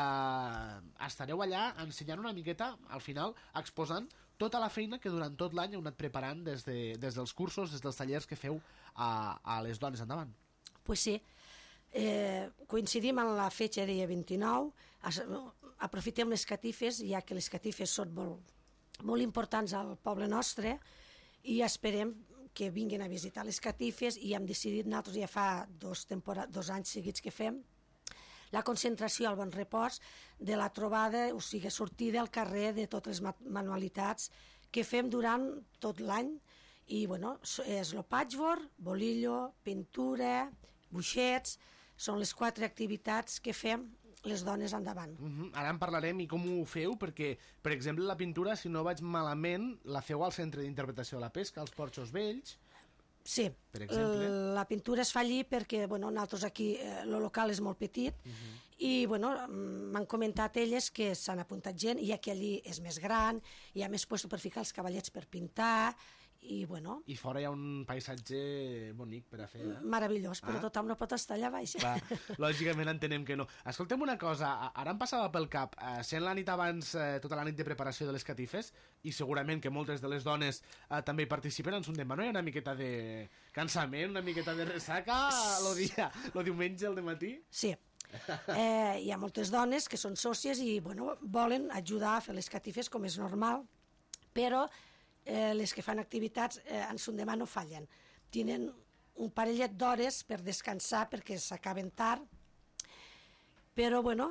estareu allà ensenyant una miqueta, al final, exposant tota la feina que durant tot l'any heu anat preparant des dels cursos, des dels tallers que feu a les dones endavant. Pues sí. Coincidim en la fetge dia 29, aprofitem les catifes, ja que les catifes són molt importants al poble nostre, i esperem que vinguin a visitar les catifes, i hem decidit, nosaltres ja fa 2 anys seguits que fem, la concentració al Bon Repòs de la trobada, o sigui, sortida al carrer de totes les manualitats que fem durant tot l'any, i bueno, és el patchwork, bolillo, pintura, buixets, són les 4 activitats que fem les dones endavant. Ara en parlarem i com ho feu, perquè, per exemple, la pintura, si no vaig malament, la feu al Centre d'Interpretació de la Pesca, als Porxos Vells. Sí, per exemple. La pintura es fa allí perquè nosaltres aquí, el local és molt petit, i m'han comentat elles que s'han apuntat gent, i que allí és més gran, hi ha més lloc per ficar els cavallets per pintar, i I fora hi ha un paisatge bonic per a fer, meravellós, però tothom no pot estar allà baix. Clar, lògicament entenem que no. Escolta'm una cosa, ara em passava pel cap, sent la nit abans, tota la nit de preparació de les catifes, i segurament que moltes de les dones també hi participen, ens un demà, no hi ha una miqueta de cansament, una miqueta de ressaca el diumenge al dematí? Sí. Hi ha moltes dones que són sòcies i volen ajudar a fer les catifes com és normal, però les que fan activitats en son demà no fallen. Tenen un parellet d'hores per descansar perquè s'acaben tard, però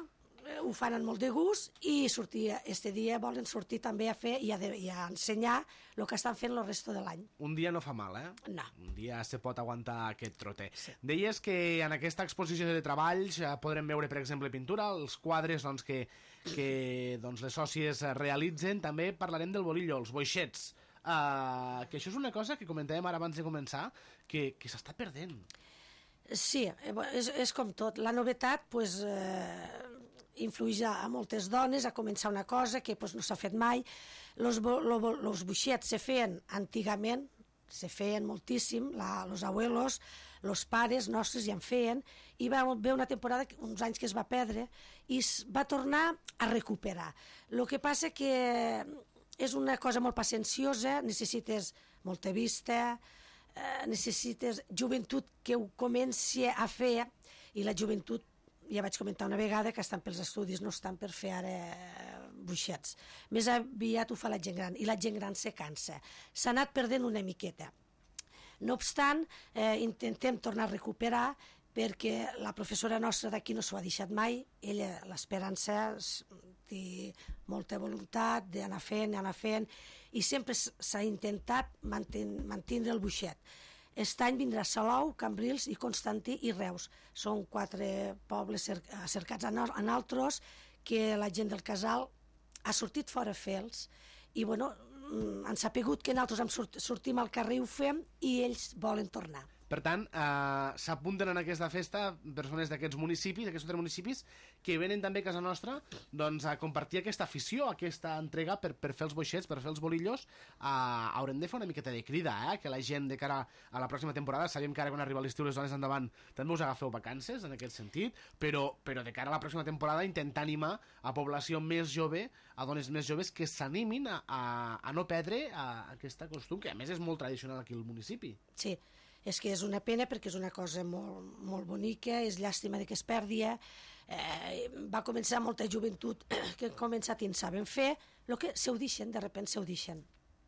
ho fan amb molt de gust i este dia volen sortir també a fer i a ensenyar el que estan fent el resto de l'any. Un dia no fa mal, eh? No. Un dia se pot aguantar aquest troter. Sí. Deies que en aquesta exposició de treballs podrem veure, per exemple, pintura, els quadres doncs, que les sòcies realitzen. També parlarem del bolillo, els boixets, que això és una cosa que comentàvem ara abans de començar, que s'està perdent. Sí, és com tot. La novetat influeix a moltes dones a començar una cosa que no s'ha fet mai. Els boixets se feien antigament, se feien moltíssim, els abuelos, els pares nostres ja en feien, i va haver una temporada, uns anys que es va perdre, i es va tornar a recuperar. El que passa que és una cosa molt pacienciosa, necessites molta vista, necessites joventut que ho comenci a fer, i la joventut, ja vaig comentar una vegada, que estan pels estudis, no estan per fer ara boixets. Més aviat ho fa la gent gran, i la gent gran se cansa. S'ha anat perdent una miqueta. No obstant, intentem tornar a recuperar, perquè la professora nostra d'aquí no s'ho ha deixat mai. Ella, l'Esperança, té molta voluntat d'anar fent, i sempre s'ha intentat mantenir el boixet. Aquest any vindrà Salou, Cambrils i Constantí i Reus. Són 4 pobles cercats a nosaltres, que la gent del casal ha sortit fora a fer-los, i han sapigut que nosaltres sortim al carrer i ho fem, i ells volen tornar. Per tant, s'apunten en aquesta festa persones d'aquests municipis, d'aquests 4 municipis, que venen també a casa nostra a compartir aquesta afició, aquesta entrega per fer els boixets, per fer els bolillos. Haurem de fer una miqueta de crida, que la gent de cara a la pròxima temporada, sabem que ara quan arriba l'estiu les dones endavant també us agafeu vacances en aquest sentit, però de cara a la pròxima temporada intentar animar a població més jove, a dones més joves, que s'animin a no perdre aquest costum, que a més és molt tradicional aquí al municipi. Sí, és que és una pena perquè és una cosa molt, molt bonica, és llàstima que es perdi. Va començar molta joventut que han començat i en saben fer, el que se ho deixen, de repente se ho deixen.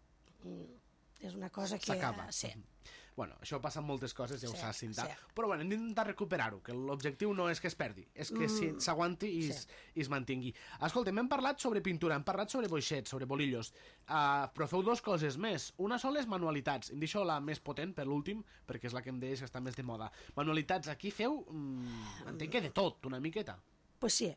És una cosa que... S'acaba. Sí. Bueno, això passa amb moltes coses, ja ho saps, Cinta. Sí. Però bueno, hem d'intentar recuperar-ho, que l'objectiu no és que es perdi, és que s'aguanti i es mantingui. Escolta, hem parlat sobre pintura, hem parlat sobre boixets, sobre bolillos, però feu 2 coses més. Una són les manualitats. Em deixo la més potent per l'últim, perquè és la que em deies que està més de moda. Manualitats, aquí feu, entenc que de tot, una miqueta. Pues sí,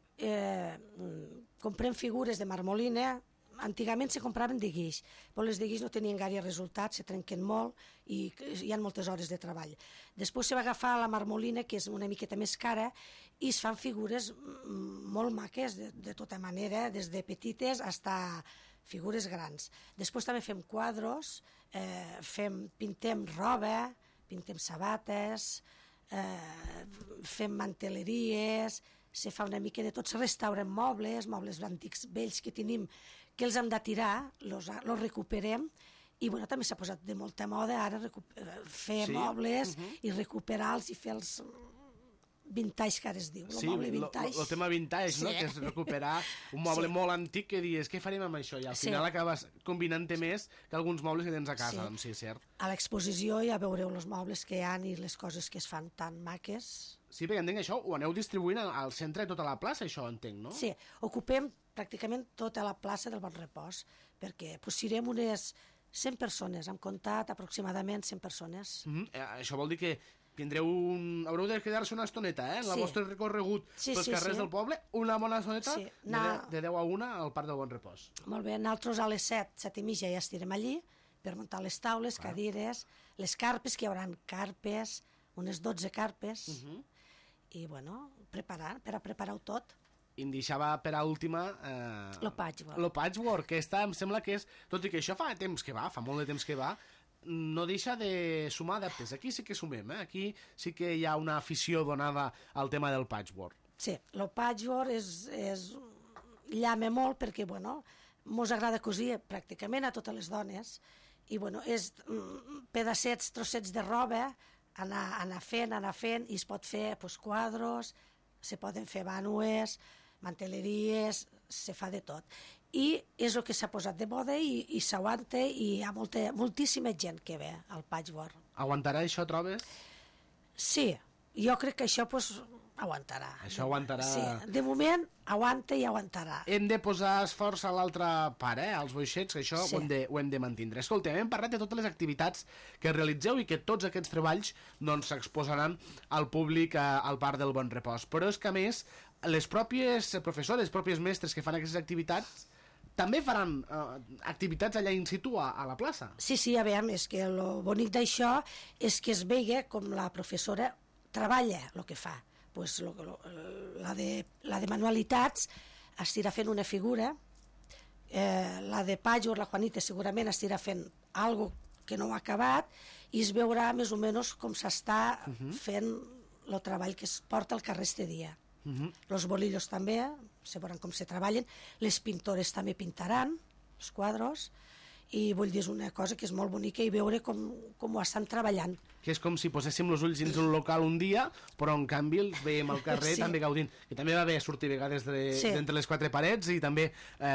comprem figures de marmolina. Antigament se compraven de guix, però les de guix no tenien gaire resultats, se trenquen molt i hi ha moltes hores de treball. Després se va agafar la marmolina, que és una miqueta més cara, i es fan figures molt maques, de tota manera, des de petites fins a figures grans. Després també fem quadros, pintem roba, pintem sabates, fem manteleries, se fa una mica de tot, se restauren mobles antics vells que tenim, que els hem de tirar, els recuperem, i també s'ha posat de molta moda ara fer mobles i recuperar-los i fer els vintage, que ara es diu, el moble vintage. El tema vintage, no? Que és recuperar un moble molt antic que dius, què farem amb això? I al final acabes combinant-te més que alguns mobles que tens a casa, doncs sí, és cert. A l'exposició ja veureu els mobles que hi ha i les coses que es fan tan maques. Sí, perquè entenc això, ho aneu distribuint al centre de tota la plaça, això entenc, no? Sí, ocupem pràcticament tota la plaça del Bon Repòs, perquè serem unes 100 persones, hem comptat aproximadament 100 persones. Això vol dir que haureu de quedar-se una estoneta, en el vostre recorregut pels carrers del poble, una bona estoneta de 10 a 1 al Parc del Bon Repòs. Molt bé, nosaltres a les 7:30 ja estirem allí per muntar les taules, cadires, les carpes, que hi haurà carpes, unes 12 carpes, i per a preparar-ho tot. I em deixava per a última... Lo patchwork. Lo patchwork, que em sembla que és... Tot i que això fa temps que va, fa molt de temps que va, no deixa de sumar adeptes. Aquí sí que sumem, aquí sí que hi ha una afició donada al tema del patchwork. Sí, el patchwork llama molt perquè, mos agrada cosir pràcticament a totes les dones, i, és pedacets, trossets de roba, anar fent, i es pot fer quadros, se poden fer vànues, manteleries, se fa de tot. I és el que s'ha posat de moda i s'aguanta, i hi ha moltíssima gent que ve al patchwork. Aguantarà això, trobes? Sí, jo crec que això aguantarà. Això aguantarà. Sí, de moment aguanta i aguantarà. Hem de posar esforç a l'altra part, als boixets, que això Sí. ho hem de mantindre. Escolta, hem parlat de totes les activitats que realitzeu i que tots aquests treballs s'exposaran al públic al Parc del Bon Repòs. Però és que, a més, les pròpies professores, les pròpies mestres que fan aquestes activitats també faran activitats allà in situ a la plaça. Sí, a veure, és que el bonic d'això és que es vegi com la professora treballa el que fa. Pues la de manualitats estirà fent una figura, la de Pajor, la Juanita, segurament estirà fent algo que no ha acabat i es veurà més o menys com s'està fent el treball que es porta al carrer este dia. Els bolillos també, se veuran com se treballen, les pintores també pintaran els quadros, i vull dir, és una cosa que és molt bonica i veure com ho estan treballant. Que és com si poséssim els ulls dins un local un dia, però en canvi els veiem al carrer també gaudint. Que també va bé sortir a vegades d'entre les quatre parets i també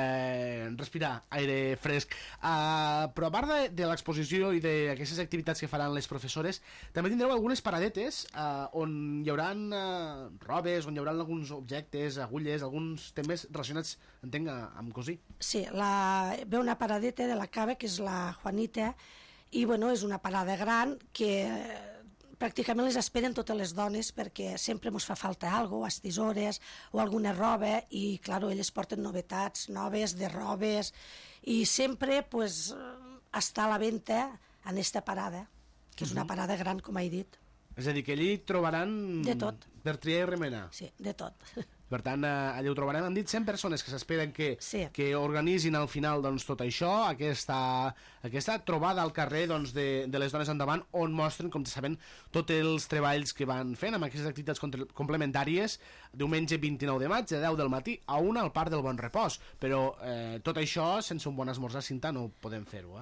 respirar aire fresc. Però a part de l'exposició i d'aquestes activitats que faran les professores, també tindreu algunes paradetes on hi haurà robes, on hi haurà alguns objectes, agulles, alguns temes relacionats, entenc, amb cosir. Sí, ve una paradeta de la cava, que és la Juanita, i bueno, és una parada gran que pràcticament les esperen totes les dones perquè sempre ens fa falta alguna cosa, tisores o alguna roba, i clar, elles porten novetats noves de robes i sempre pues, està a la venda en esta parada, que és una parada gran, com he dit. És a dir, que allí trobaran de tot, per triar i remenar. Sí, de tot. Per tant, allà ho trobarem. Han dit 100 persones que s'esperen que organitzin al final tot això, aquesta trobada al carrer de les dones endavant, on mostren, com saben, tots els treballs que van fent amb aquestes activitats complementàries, diumenge 29 de maig, de 10 del matí a 1 al Parc del Bon Repòs. Però tot això, sense un bon esmorzar, Cinta, no podem fer-ho,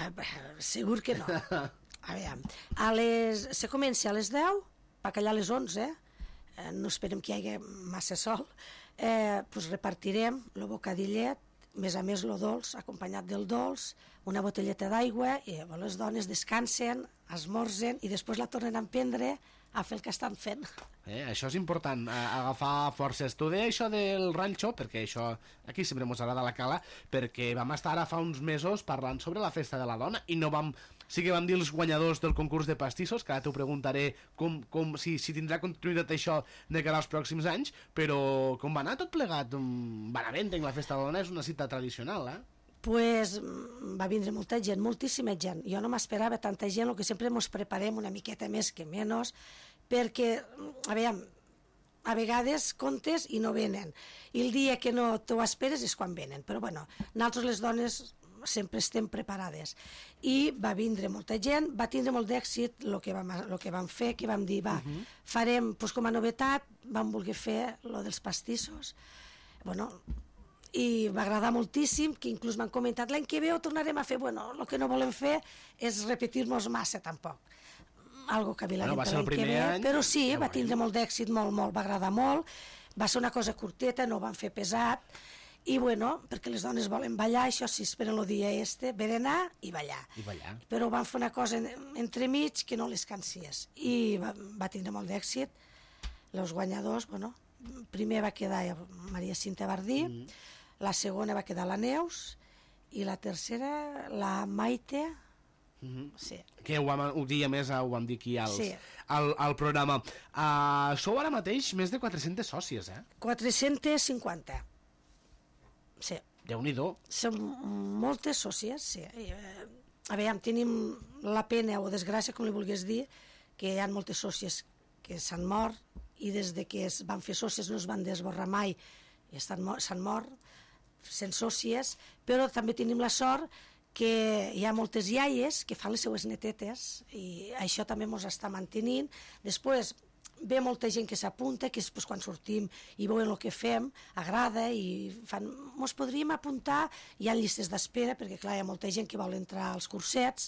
Segur que no. A veure, se comença a les 10, bacallà a les 11, no esperem que hi hagi massa sol, pues repartirem el bocadillet, més a més el dolç, acompanyat del dolç, una botelleta d'aigua, i les dones descansen, esmorzen i després la tornen a emprendre a fer el que estan fent. Això és important, agafar forces. Tu deia això del ranxo, perquè això aquí sempre ens agrada la cala, perquè vam estar ara fa uns mesos parlant sobre la festa de la dona i no vam... Sí que vam dir els guanyadors del concurs de pastissos, que ara t'ho preguntaré si tindrà continuïtat això de cara als pròxims anys, però com va anar tot plegat? Va anar bé, entenc, la festa de la dona és una cita tradicional, Pues va vindre molta gent, moltíssima gent. Jo no m'esperava tanta gent, el que sempre ens preparem una miqueta més que menys, perquè, a vegades comptes i no venen. I el dia que no t'ho esperes és quan venen. Però bueno, nosaltres les dones sempre estem preparades. I va vindre molta gent, va tindre molt d'èxit el que vam fer, que vam dir, farem, com a novetat, vam voler fer lo dels pastissos. Bueno, i va agradar moltíssim, que inclús m'han comentat l'any que ve ho tornarem a fer. Bueno, el que no volem fer és repetir-nos massa, tampoc. Algo que havíem va ser el primer any, però sí, va tindre molt d'èxit, molt, va agradar molt. Va ser una cosa curteta, no ho van fer pesat, i bueno, perquè les dones volen ballar, això sí, esperen el dia berenar i ballar. Però van fer una cosa entremig que no les cansies, i va tindre molt d'èxit. Els guanyadors, bueno, primer va quedar Maria Cinta Bardí, la segona va quedar la Neus, i la tercera, la Maite. Sí. Que un dia més ho vam dir aquí al programa. Sou ara mateix més de 400 sòcies, 450. Sí. Déu-n'hi-do. Som moltes sòcies, sí. A veure, tenim la pena o desgràcia, com li vulguis dir, que hi ha moltes sòcies que s'han mort i des que es van fer sòcies no es van desborrar mai i s'han mort sent sòcies, però també tenim la sort que hi ha moltes iaies que fan les seues netetes i això també ens està mantenint. Després ve molta gent que s'apunta, que és quan sortim i veuen el que fem, agrada i fan... Ens podríem apuntar, hi ha llistes d'espera, perquè clar, hi ha molta gent que vol entrar als cursets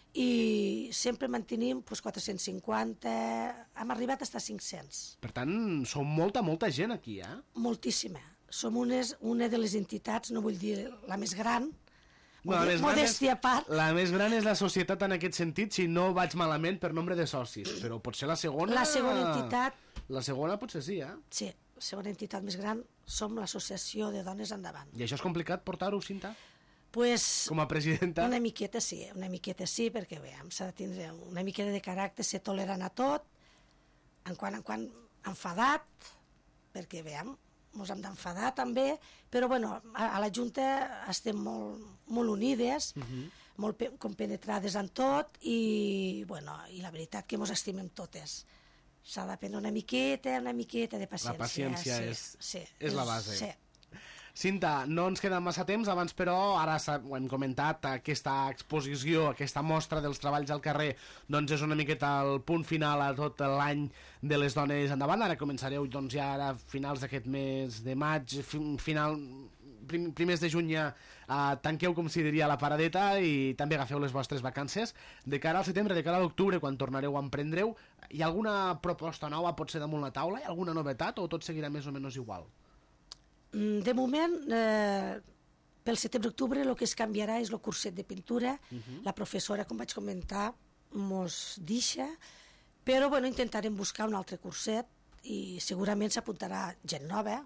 i sempre mantenim 450, hem arribat fins a 500. Per tant, som molta gent aquí, Moltíssima. Som una de les entitats, no vull dir la més gran, modèstia a part. La més gran és la societat en aquest sentit, si no vaig malament per nombre de socis, però potser la segona... La segona entitat La segona potser sí, eh? Sí, la segona entitat més gran som l'Associació de Dones Endavant. I això és complicat portar-ho, Cinta? Pues, com a presidenta? Una miqueta sí, perquè s'ha de tindre una miqueta de caràcter, ser tolerant a tot, en quant enfadat, perquè ens hem d'enfadar també, però bueno, a la Junta estem molt unides, molt compenetrades en tot, i la veritat que ens estimem totes. S'ha d'aprendre una miqueta de paciència. La paciència és la base. Sí. Cinta, no ens queda massa temps, abans però, ara ho hem comentat, aquesta exposició, aquesta mostra dels treballs al carrer, doncs és una miqueta el punt final a tot l'any de les dones endavant. Ara començareu doncs, ja a finals d'aquest mes de maig, primers de juny ja tanqueu, com si diria, la paradeta i també agafeu les vostres vacances. De cara al setembre, de cara a l'octubre, quan tornareu a emprendreu, hi ha alguna proposta nova, pot ser damunt la taula? Hi ha alguna novetat o tot seguirà més o menys igual? De moment, pel setembre-octubre el que es canviarà és el curset de pintura. La professora, com vaig comentar, mos deixa, però intentarem buscar un altre curset i segurament s'apuntarà gent nova.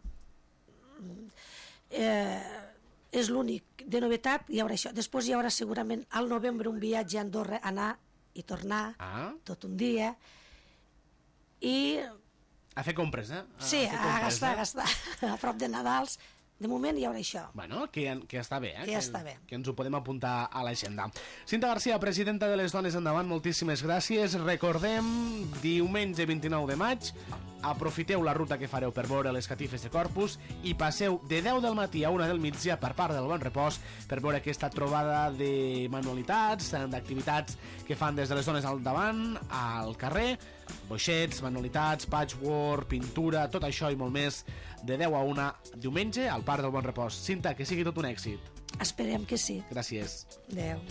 És l'únic de novetat, hi haurà això. Després hi haurà segurament al novembre un viatge a Andorra, anar i tornar, tot un dia, i a fer compres, eh? Sí, a gastar. A prop de Nadals, de moment hi haurà això. Bueno, que està bé, eh? Que està bé. Que ens ho podem apuntar a l'agenda. Cinta Garcia, presidenta de les Dones Endavant, moltíssimes gràcies. Recordem, diumenge 29 de maig, aprofiteu la ruta que fareu per veure les catifes de Corpus i passeu de 10 del matí a 1 del migdia per part del Bon Repòs per veure aquesta trobada de manualitats, d'activitats que fan des de les Dones al davant, al carrer, boixets, manualitats, patchwork, pintura, tot això i molt més, de 10 a 1 diumenge al Parc del Bon Repòs. Cinta, que sigui tot un èxit. Esperem que sí. Gràcies. Adéu.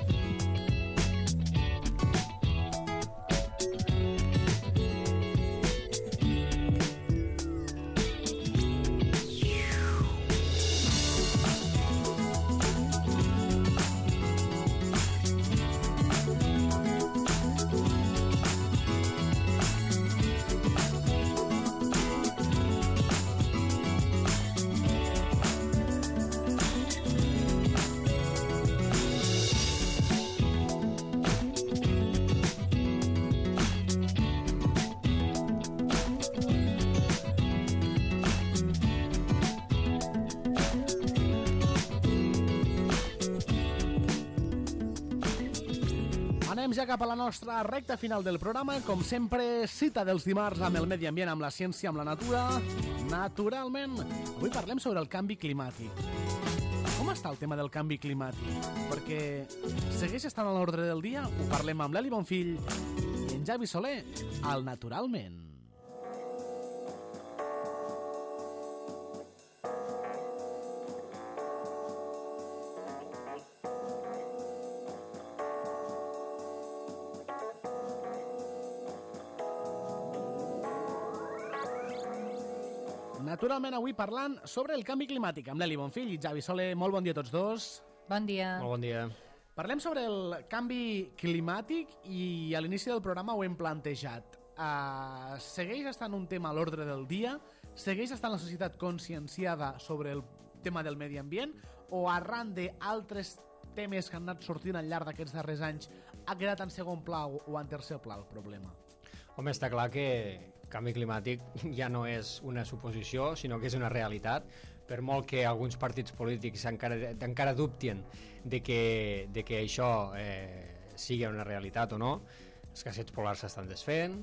Ja cap a la nostra recta final del programa, com sempre, cita dels dimarts amb el medi ambient, amb la ciència, amb la natura, naturalment. Avui parlem sobre el canvi climàtic. Com està el tema del canvi climàtic? Perquè segueix estant a l'ordre del dia, ho parlem amb l'Eli Bonfill i en Javi Soler, al Naturalment. Naturalment, avui parlant sobre el canvi climàtic amb l'Eli Bonfill i Javi Soler. Molt bon dia a tots dos. Bon dia. Molt bon dia. Parlem sobre el canvi climàtic i a l'inici del programa ho hem plantejat. Segueix estant un tema a l'ordre del dia? Segueix estant la societat conscienciada sobre el tema del medi ambient? O arran d'altres temes que han anat sortint al llarg d'aquests darrers anys ha quedat en segon pla o en tercer pla el problema? Home, està clar que canvi climàtic ja no és una suposició, sinó que és una realitat. Per molt que alguns partits polítics encara dubtin de que això sigui una realitat o no, els casets polars s'estan desfent,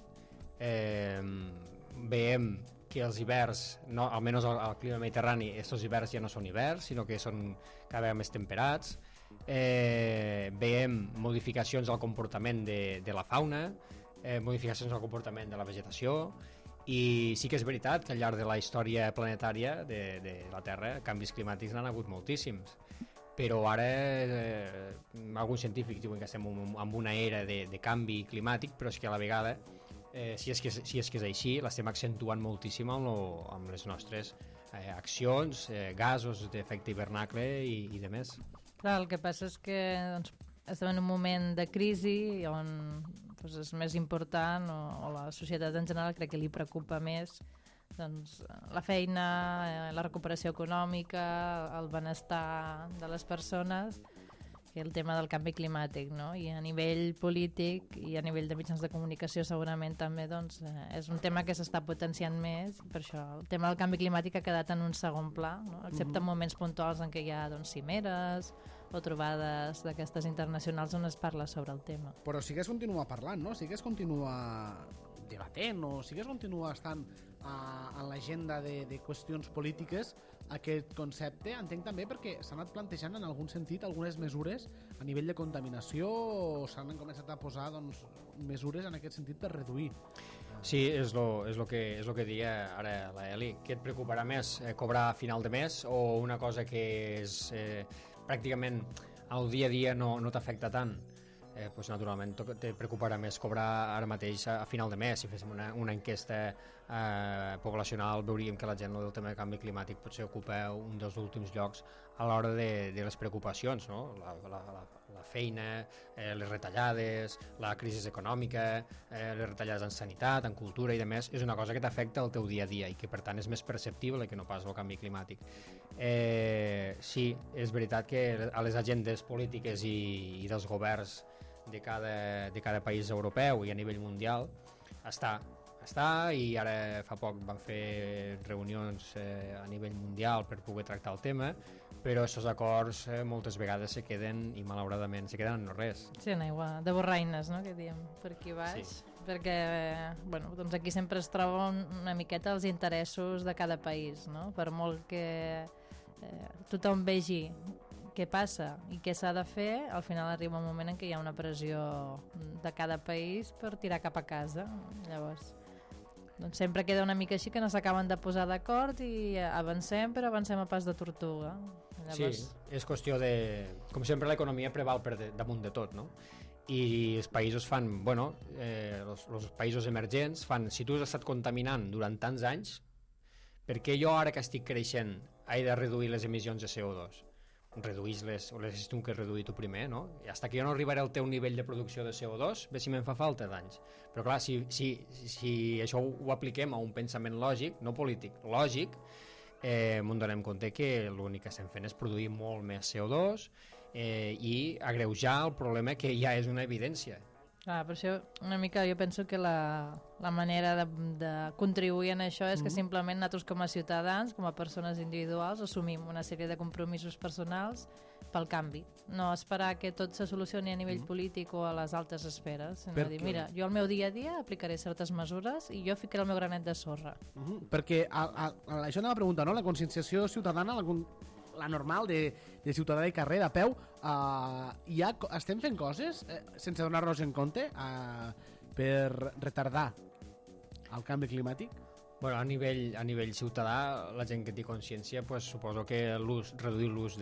veiem que els hiverns, no, almenys al clima mediterrani, estos hiverns ja no són hiverns, sinó que són cada vegada més temperats. Veiem modificacions al comportament de la fauna, modificacions al comportament de la vegetació, i sí que és veritat que al llarg de la història planetària de la Terra canvis climàtics n'han hagut moltíssims, però ara alguns científics diuen que estem en una era de canvi climàtic, però és que a la vegada si és que és així, l'estem accentuant moltíssim amb les nostres accions, gasos d'efecte hivernacle i de més. Clar, el que passa és que estem en un moment de crisi on doncs és més important, o la societat en general crec que li preocupa més doncs, la feina, la recuperació econòmica, el benestar de les persones, que el tema del canvi climàtic, no? I a nivell polític i a nivell de mitjans de comunicació segurament també doncs, és un tema que s'està potenciant més, per això el tema del canvi climàtic ha quedat en un segon pla, no? Excepte en moments puntuals en què hi ha doncs, cimeres o trobades d'aquestes internacionals on es parla sobre el tema. Però sí que es continua parlant, no? Sí que es continua debatent o sí que es continua estant en l'agenda de qüestions polítiques aquest concepte, entenc també perquè s'han anat plantejant en algun sentit algunes mesures a nivell de contaminació o s'han començat a posar doncs, mesures en aquest sentit per reduir. Sí, és lo que deia ara la Eli. Què et preocuparà més, cobrar a final de mes o una cosa que és pràcticament al dia a dia no t'afecta tant? Pues naturalment te preocuparà més cobrar ara mateix a final de mes. Si féssim una enquesta poblacional veuríem que la gent del tema de canvi climàtic potser ocupa un dels últims llocs a l'hora de les preocupacions, no? La feina, les retallades, la crisi econòmica, les retallades en sanitat, en cultura i demés, és una cosa que t'afecta al teu dia a dia i que per tant és més perceptible que no pas el canvi climàtic. Sí, és veritat que a les agendes polítiques i dels governs de cada país europeu i a nivell mundial està i ara fa poc van fer reunions a nivell mundial per poder tractar el tema, però aquests acords moltes vegades se queden, i malauradament se queden en no res. Sí, en aigua de borraines, no?, que diem per aquí baix, sí. Perquè bueno, doncs aquí sempre es troba una miqueta els interessos de cada país, no? Per molt que tothom vegi què passa i què s'ha de fer, al final arriba un moment en què hi ha una pressió de cada país per tirar cap a casa. Llavors, doncs sempre queda una mica així que no s'acaben de posar d'acord i avancem, però avancem a pas de tortuga. Llavors... Sí, és qüestió de... Com sempre, l'economia preval damunt de tot, no? I els països fan, bueno, els països emergents fan, si tu has estat contaminant durant tants anys, per què jo ara que estic creixent he de reduir les emissions de CO2? Reduïs-les, o les has tu que reduir tu primer, no? I fins que jo no arribaré al teu nivell de producció de CO2, bé si me'n fa falta d'anys. Però clar, si això ho apliquem a un pensament lògic, no polític, lògic, ens donem compte que l'únic que estem fent és produir molt més CO2 i agreujar el problema que ja és una evidència. Per això una mica jo penso que la manera de contribuir en això és que simplement nosaltres com a ciutadans, com a persones individuals, assumim una sèrie de compromisos personals pel canvi. No esperar que tot se solucioni a nivell polític o a les altes esferes, sinó dir, mira, jo al meu dia a dia aplicaré certes mesures i jo ficaré el meu granet de sorra. Perquè això anava a preguntar, no? La conscienciació ciutadana, la normal de ciutadà de carrer, de peu, estem fent coses sense donar-nos en compte per retardar el canvi climàtic? Bueno, a nivell ciutadà, la gent que té consciència, pues, suposo que reduir l'ús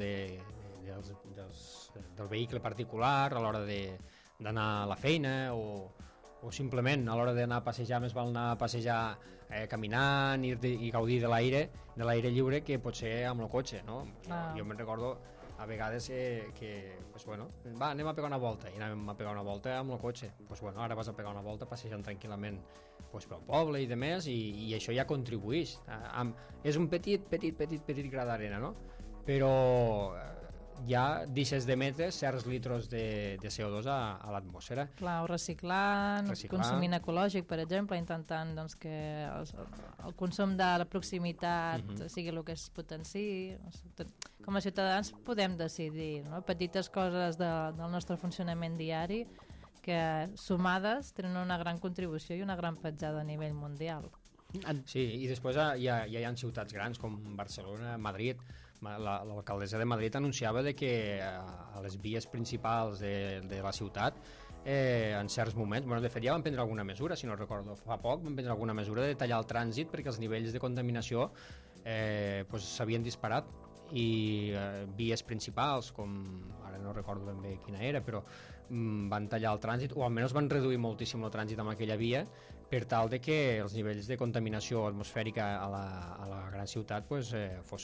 del vehicle particular a l'hora d'anar a la feina o simplement a l'hora d'anar a passejar, més val anar a passejar caminant i gaudir de l'aire lliure que potser amb el cotxe, no? Jo me'n recordo a vegades que pues bueno, anem a pegar una volta i anem a pegar una volta amb el cotxe, pues bueno, ara vas a pegar una volta passejant tranquil·lament pues pel poble i demés i això ja contribueix. És un petit gra d'arena, no? Però ja deixes d'emetre certs litros de CO2 a l'atmosfera. Clar, o reciclant, consumint ecològic, per exemple, intentant doncs, que el consum de la proximitat sigui el que es potenciï. Com a ciutadans podem decidir, no? Petites coses del nostre funcionament diari que sumades tenen una gran contribució i una gran petjada a nivell mundial. Sí, i després hi ha ciutats grans com Barcelona, Madrid. L'alcaldessa de Madrid anunciava que a les vies principals de la ciutat en certs moments, de fet ja van prendre alguna mesura, si no recordo, fa poc van prendre alguna mesura de tallar el trànsit perquè els nivells de contaminació s'havien disparat i vies principals, com ara no recordo ben bé quina era, però van tallar el trànsit, o almenys van reduir moltíssim el trànsit amb aquella via, per tal de que els nivells de contaminació atmosfèrica a la gran ciutat pues,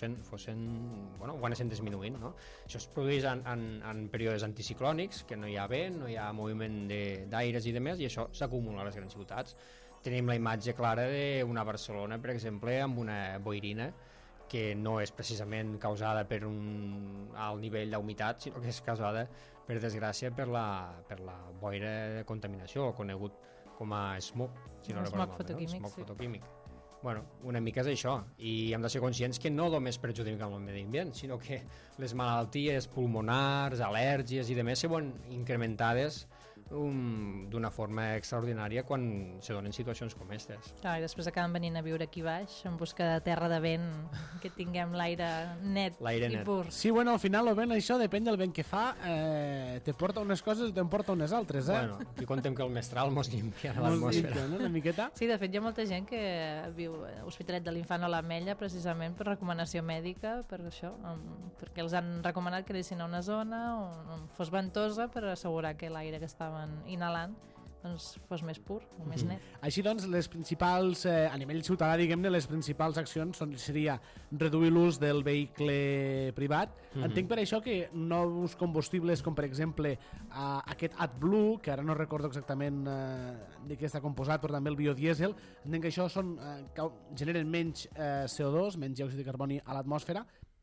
bueno, ho anessin disminuint, no? Això es produeix en períodes anticiclònics, que no hi ha vent, no hi ha moviment d'aires i demés, i això s'acumula a les grans ciutats. Tenim la imatge clara d'una Barcelona, per exemple, amb una boirina que no és precisament causada per un alt nivell d'humitat, sinó que és causada, per desgràcia, per la boira de contaminació, conegut com a smog, si no recordo malament, smog fotoquímic. Bueno, una mica és això, i hem de ser conscients que no només perjudica el medi ambient, sinó que les malalties pulmonars, al·lèrgies i demés se veuen incrementades d'una forma extraordinària quan se donen situacions com aquestes. I després acaben venint a viure aquí baix en busca de terra de vent, que tinguem l'aire net i pur. Sí, bueno, al final el vent, això depèn del vent que fa, te porta unes coses i te'n porta unes altres, Bueno, i contem que el mestral mos limpia l'atmosfera. Una miqueta. Sí, de fet hi ha molta gent que viu a Hospitalet de l'Infant o l'Ametlla precisament per recomanació mèdica, per això, perquè els han recomanat que deixin a una zona on fos ventosa per assegurar que l'aire que estaven inhalant doncs fos més pur, o més net. Així doncs, les principals, a nivell ciutadà, diguem-ne, les principals accions seria reduir l'ús del vehicle privat. Entenc per això que nous combustibles, com per exemple aquest AdBlue, que ara no recordo exactament de què està composat, però també el biodiesel, entenc que això generen menys CO2, menys diòxid de carboni a l'atmosfera,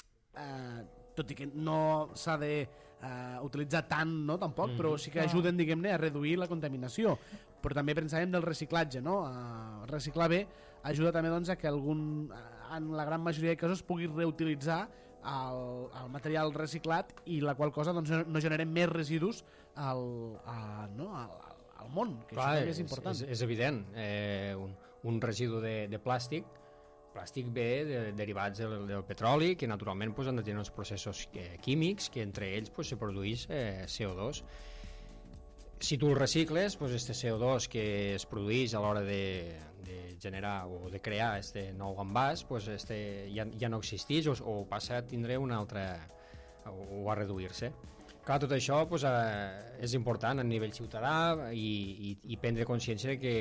tot i que no s'ha de utilitzar tant, no, tampoc, però sí que ajuden, diguem-ne, a reduir la contaminació. Però també pensàvem del reciclatge, no? Reciclar bé ajuda també doncs, a que en la gran majoria de casos pugui reutilitzar el material reciclat i la qual cosa doncs, no generem més residus al món, que clar, això també és important. És evident, un residu de plàstic ve derivats del petroli, que naturalment pues, han de tenir uns processos químics, que entre ells pues, se produeix CO2. Si tu el recicles, pues, este CO2 que es produeix a l'hora de generar o de crear este nou envàs, pues, ja no existeix o passa a tindre una altra o a reduir-se. Clar, tot això pues, és important a nivell ciutadà i prendre consciència de que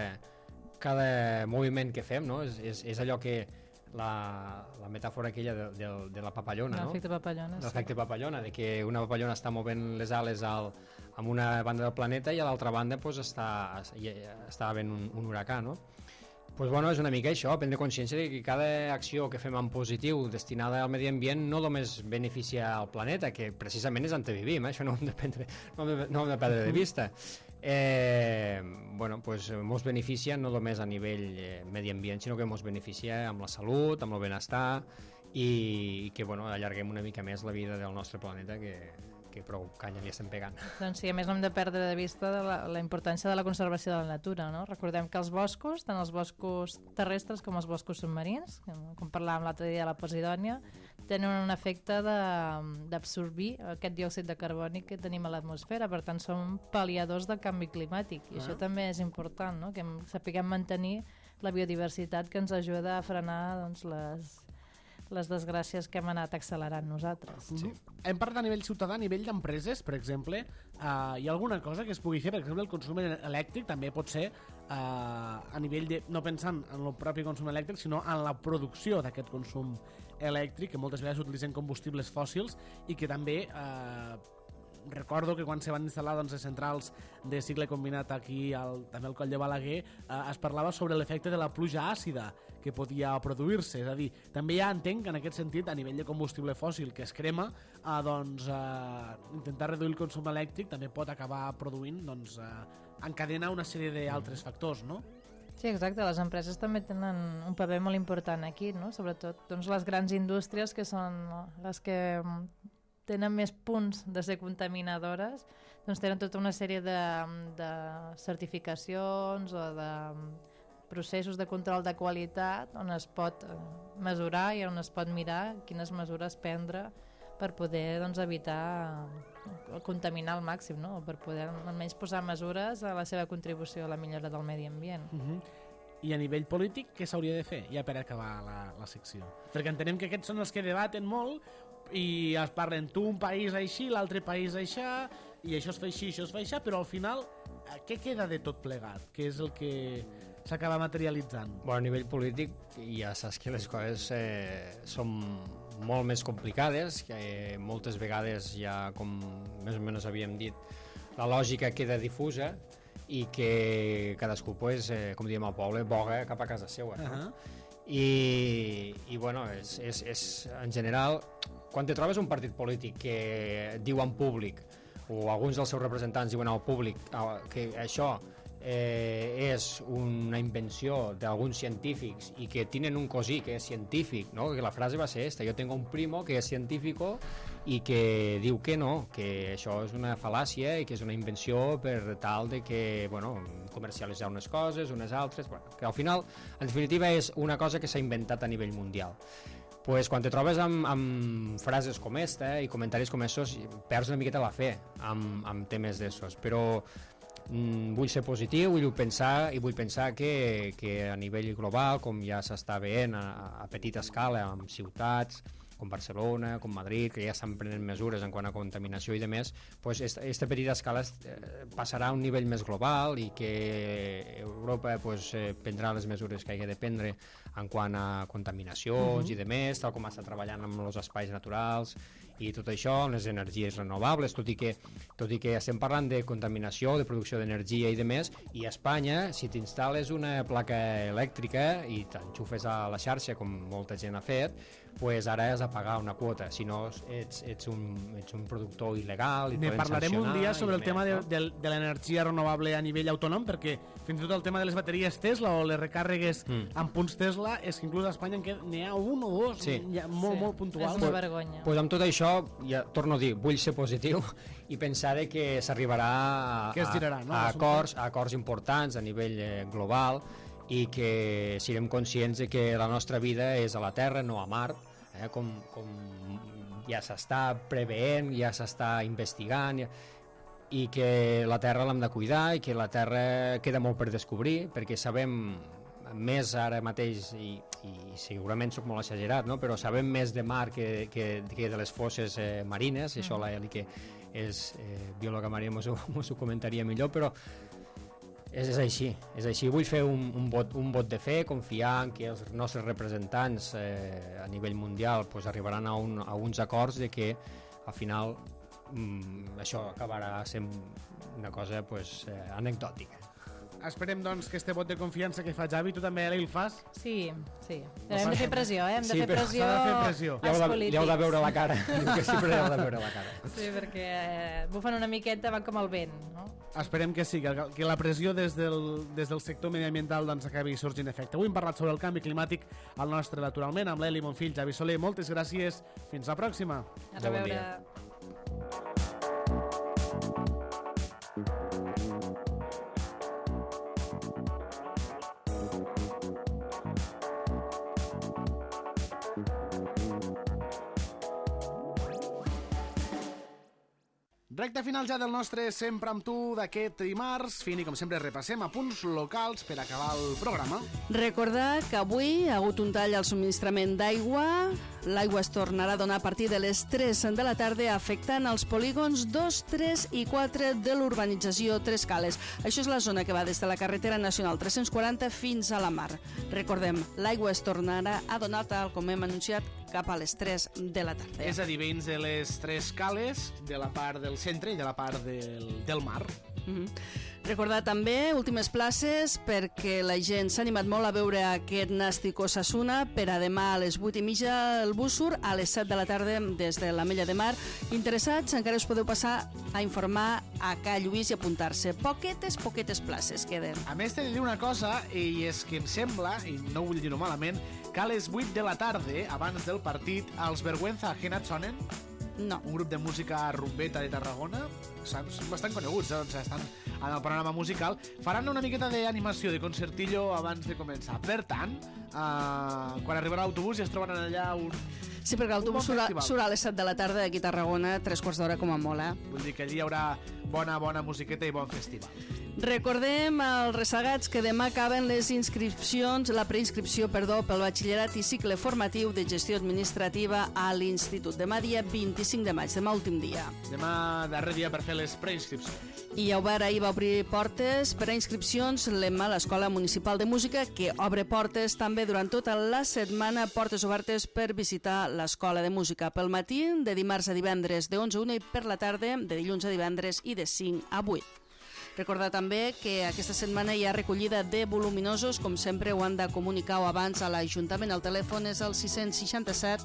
cada moviment que fem, no? és allò que la metàfora aquella de la papallona, no? L'efecte papallona, l'efecte papallona, de que una papallona està movent les ales en una banda del planeta i a l'altra banda pues, està havent un huracà, no? Pues, bueno, és una mica això, prendre consciència de que cada acció que fem en positiu destinada al medi ambient no només beneficia al planeta, que precisament és on vivim, això no ho hem de perdre de vista. Bueno, pues, mos beneficia no només a nivell medi ambient, sinó que mos beneficia amb la salut, amb el benestar i que bueno, allarguem una mica més la vida del nostre planeta que prou canya li estem pegant. Doncs sí, a més no hem de perdre de vista la importància de la conservació de la natura, no? Recordem que els boscos, tant els boscos terrestres com els boscos submarins, com parlàvem l'altre dia de la Posidònia, tenen un efecte d'absorbir aquest diòxid de carboni que tenim a l'atmosfera, per tant són pal·liadors del canvi climàtic i això també és important, no? Que sapiguem mantenir la biodiversitat que ens ajuda a frenar doncs, les desgràcies que hem anat accelerant nosaltres. Sí. Hem parlat a nivell ciutadà, a nivell d'empreses, per exemple, hi ha alguna cosa que es pugui fer? Per exemple, el consum elèctric també pot ser a nivell de, no pensant en el propi consum elèctric, sinó en la producció d'aquest consum elèctric, que moltes vegades utilitzen combustibles fòssils i que també recordo que quan se van instal·lar doncs, les centrals de cicle combinat aquí també al Coll de Balaguer es parlava sobre l'efecte de la pluja àcida que podia produir-se, és a dir, també ja entenc que en aquest sentit a nivell de combustible fòssil que es crema, doncs intentar reduir el consum elèctric també pot acabar produint, doncs encadenar una sèrie d'altres factors, no? Sí, exacte, les empreses també tenen un paper molt important aquí, no? Sobretot doncs, les grans indústries que són les que tenen més punts de ser contaminadores, doncs tenen tota una sèrie de certificacions o de processos de control de qualitat on es pot mesurar i on es pot mirar quines mesures prendre per poder doncs, evitar contaminar al màxim, no? Per poder almenys posar mesures a la seva contribució a la millora del medi ambient. I a nivell polític, què s'hauria de fer? Ja per acabar la secció. Perquè entenem que aquests són els que debaten molt i es parlen tu un país així, l'altre país aixà, i això es fa així, això es fa aixà, però al final, què queda de tot plegat? Què és el que s'acaba materialitzant? Bueno, a nivell polític ja saps que les coses són molt més complicades, que moltes vegades ja, com més o menys havíem dit, la lògica queda difusa i que cadascú, pues, com diem al poble, boga cap a casa seva. No? I bueno, és en general, quan te trobes un partit polític que diu en públic, o alguns dels seus representants diuen al públic que això és una invenció d'alguns científics i que tenen un cosí que és científic, ¿no? Que la frase va ser esta: yo tengo un primo que es científico i que diu que no, que això és una fal·làcia i que és una invenció per tal de que, bueno, comercialitzar unes coses, unes altres, bueno, que al final, en definitiva, és una cosa que s'ha inventat a nivell mundial. Pues quan te trobes amb frases com esta i comentaris com estos, perds una miqueta la fe amb temes d'essos, però vull ser positiu, vull pensar que a nivell global, com ja s'està veient a petita escala, amb ciutats com Barcelona, com Madrid, que ja estan prenent mesures en quant a contaminació i demés, pues esta petita escala passarà a un nivell més global i que Europa pues, prendrà les mesures que hagi de prendre en quant a contaminacions i demés, tal com està treballant amb els espais naturals i tot això, amb les energies renovables, tot i que estem parlant de contaminació, de producció d'energia i demés, i a Espanya, si t'instal·les una placa elèctrica i t'enxufes a la xarxa, com molta gent ha fet, pues ara has de pagar una quota, si no ets un productor il·legal i ne parlarem un dia sobre el tema no? de l'energia renovable a nivell autònom, perquè fins i tot el tema de les bateries Tesla o les recàrregues amb punts Tesla és que inclús a Espanya n'hi ha un o dos molt puntuals. És una vergonya. Pues amb tot això, ja torno a dir, vull ser positiu i pensar que s'arribarà a acords importants a nivell global i que siguem conscients de que la nostra vida és a la Terra, no a Mart, com ja s'està preveient, ja s'està investigant, i que la Terra l'hem de cuidar i que la Terra queda molt per descobrir, perquè sabem més ara mateix, i segurament soc molt exagerat, no? Però sabem més de mar que de les fosses marines, i això l'Eli, que és biòloga marina, mos ho comentaria millor, però és així. Vull fer un vot de fe, confiar en que els nostres representants a nivell mundial pues, arribaran a uns acords de que al final això acabarà sent una cosa pues, anecdòtica. Esperem, doncs, que este vot de confiança que fa Javi, tu també, el fas? Sí. Hem de fer pressió, Hem de fer pressió als polítics. Ja heu de veure la cara. Diu que sempre heu de veure la cara. Sí, perquè bufen una miqueta, van com el vent, no? Esperem que sí, que la pressió des del sector mediambiental doncs, acabi sorgint efecte. Avui hem parlat sobre el canvi climàtic al nostre, naturalment, amb l'Eli Monfill, Javi Soler. Moltes gràcies. Fins la pròxima. A reveure. Recte final ja del nostre Sempre amb tu d'aquest dimarts. Fini, com sempre, repassem a punts locals per acabar el programa. Recordar que avui ha hagut un tall al subministrament d'aigua. L'aigua es tornarà a donar a partir de les 3 de la tarda, afectant els polígons 2, 3 i 4 de l'urbanització Tres Cales. Això és la zona que va des de la carretera nacional 340 fins a la mar. Recordem, l'aigua es tornarà a donar, tal com hem anunciat, cap a les 3 de la tarda. És a dir, veïns de les Tres Cales, de la part del centre i de la part del mar. Recordar també últimes places perquè la gent s'ha animat molt a veure aquest Nàstic Osasuna per a demà a les 8:30 el bus surt, a les 7 de la tarda des de l'Ametlla de Mar. Interessats, encara us podeu passar a informar a Ca Lluís i apuntar-se. Poquetes places queden. A més, t'he de dir una cosa, i és que em sembla, i no vull dir-ho malament, que a les 8 de la tarda, abans del partit, els Vergüenza Ajena et sonen? No. Un grup de música rumbeta de Tarragona, són bastant coneguts, doncs estan en el panorama musical, faran una miqueta d'animació, de concertillo abans de començar. Per tant, quan arribarà l'autobús ja es troben allà un... Sí, perquè l'autobús surt a les 7 de la tarda d'aquí a Tarragona, 3/4 com a molt, Vull dir que allí hi haurà bona musiqueta i bon festival. Recordem als ressegats que demà acaben la preinscripció pel batxillerat i cicle formatiu de gestió administrativa a l'Institut. Demà dia 25 de maig, demà últim dia. Demà darrer dia per fer les preinscripcions. I ahir va obrir portes per a inscripcions l'EMMA, l'Escola Municipal de Música, que obre portes també durant tota la setmana, portes obertes per visitar l'Escola de Música pel matí, de dimarts a divendres de 11 a 1 i per la tarda, de dilluns a divendres i de 5 a 8. Recordar també que aquesta setmana hi ha recollida de voluminosos, com sempre ho han de comunicar abans a l'Ajuntament. El telèfon és el 667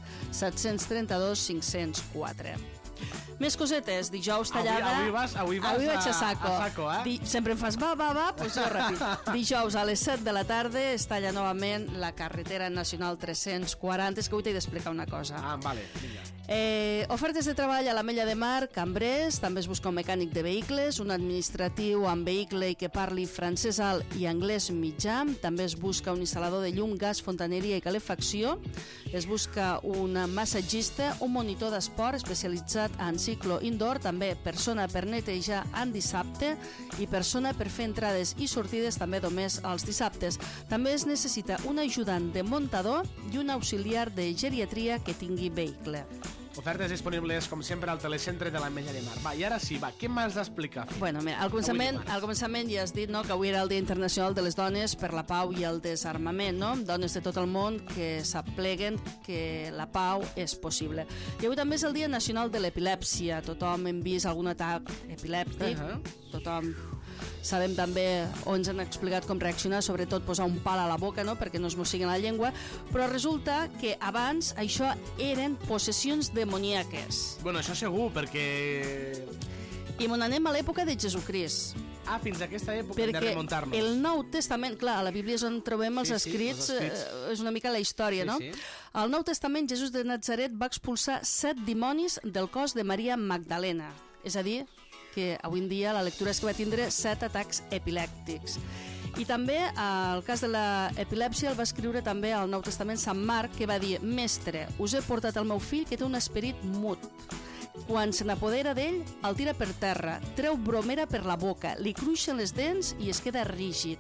732 504. Més cosetes, dijous tallada... Avui vas a saco, sempre em fas va, doncs jo ràpid. Dijous a les 7 de la tarda es talla novament la carretera nacional 340. És que avui t'he d'explicar una cosa. Vale, vinga. Ofertes de treball a l'Ametlla de Mar, Cambrers, també es busca un mecànic de vehicles, un administratiu amb vehicle i que parli francès alt i anglès mitjà, també es busca un instal·lador de llum, gas, fontaneria i calefacció, es busca un massatgista, un monitor d'esport especialitzat en ciclo indoor, també persona per netejar en dissabte i persona per fer entrades i sortides també només els dissabtes. També es necessita un ajudant de muntador i un auxiliar de geriatria que tingui vehicle. Ofertes disponibles, com sempre, al telecentre de l'Ametlla de Mar. I ara sí, què m'has d'explicar? Bueno, mira, al començament ja has dit que avui era el Dia Internacional de les Dones per la Pau i el Desarmament, no? Dones de tot el món que s'apleguen que la pau és possible. I avui també és el Dia Nacional de l'Epilèpsia. Tothom hem vist algun atac epilèptic, tothom... Sabem també, o ens han explicat com reaccionar, sobretot posar un pal a la boca, no?, perquè no es mossiguen la llengua, però resulta que abans això eren possessions demoníaques. Bueno, això segur, perquè... I me n'anem a l'època de Jesucrist. Fins a aquesta època hem de remuntar-nos. Perquè el Nou Testament, clar, a la Bíblia és on trobem els escrits, és una mica la història, no? Al Nou Testament, Jesús de Natzaret va expulsar 7 dimonis del cos de Maria Magdalena, és a dir, que avui en dia la lectura és que va tindre 7 atacs epilèptics. I també el cas de l'epilèpsia el va escriure també al Nou Testament Sant Marc, que va dir: Mestre, us he portat el meu fill que té un esperit mut. Quan se n'apodera d'ell, el tira per terra, treu bromera per la boca, li cruixen les dents i es queda rígid.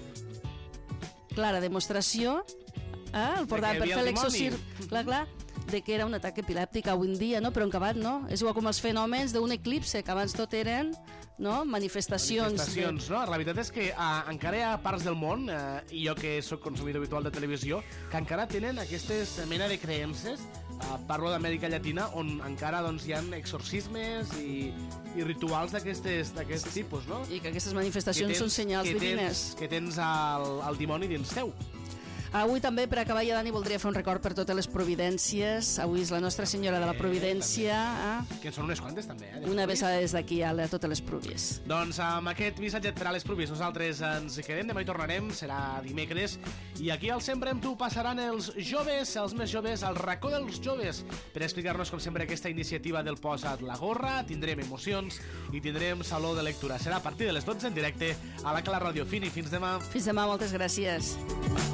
Clara demostració, el portava per fer l'exorcisme. Clar, de que era un atac epilèptic avui en dia, no? Però en acabat no. És igual com els fenòmens d'un eclipse, que abans tot eren manifestacions. No? La veritat és que encara hi ha parts del món, i jo que sóc consumidor habitual de televisió, que encara tenen aquestes mena de creences, parlo d'Amèrica Llatina, on encara hi ha exorcismes i rituals d'aquest tipus, no? I que aquestes manifestacions són senyals divines. Que tens el dimoni dins teu. Avui també, per acabar, ja, Dani, voldria fer un record per totes les providències. Avui és la Nostra Senyora de la Providència. Que són unes quantes, també. Una besada des d'aquí a totes les pruvies. Doncs amb aquest missatge per a les pruvies nosaltres ens quedem, demà hi tornarem, serà dimecres, i aquí al Sempre amb tu passaran els joves, els més joves, al racó dels joves, per explicar-nos, com sempre, aquesta iniciativa del Posa't la gorra. Tindrem emocions i tindrem saló de lectura. Serà a partir de les 12 en directe a la Cala Radio. Fins demà. Fins demà, moltes gràcies.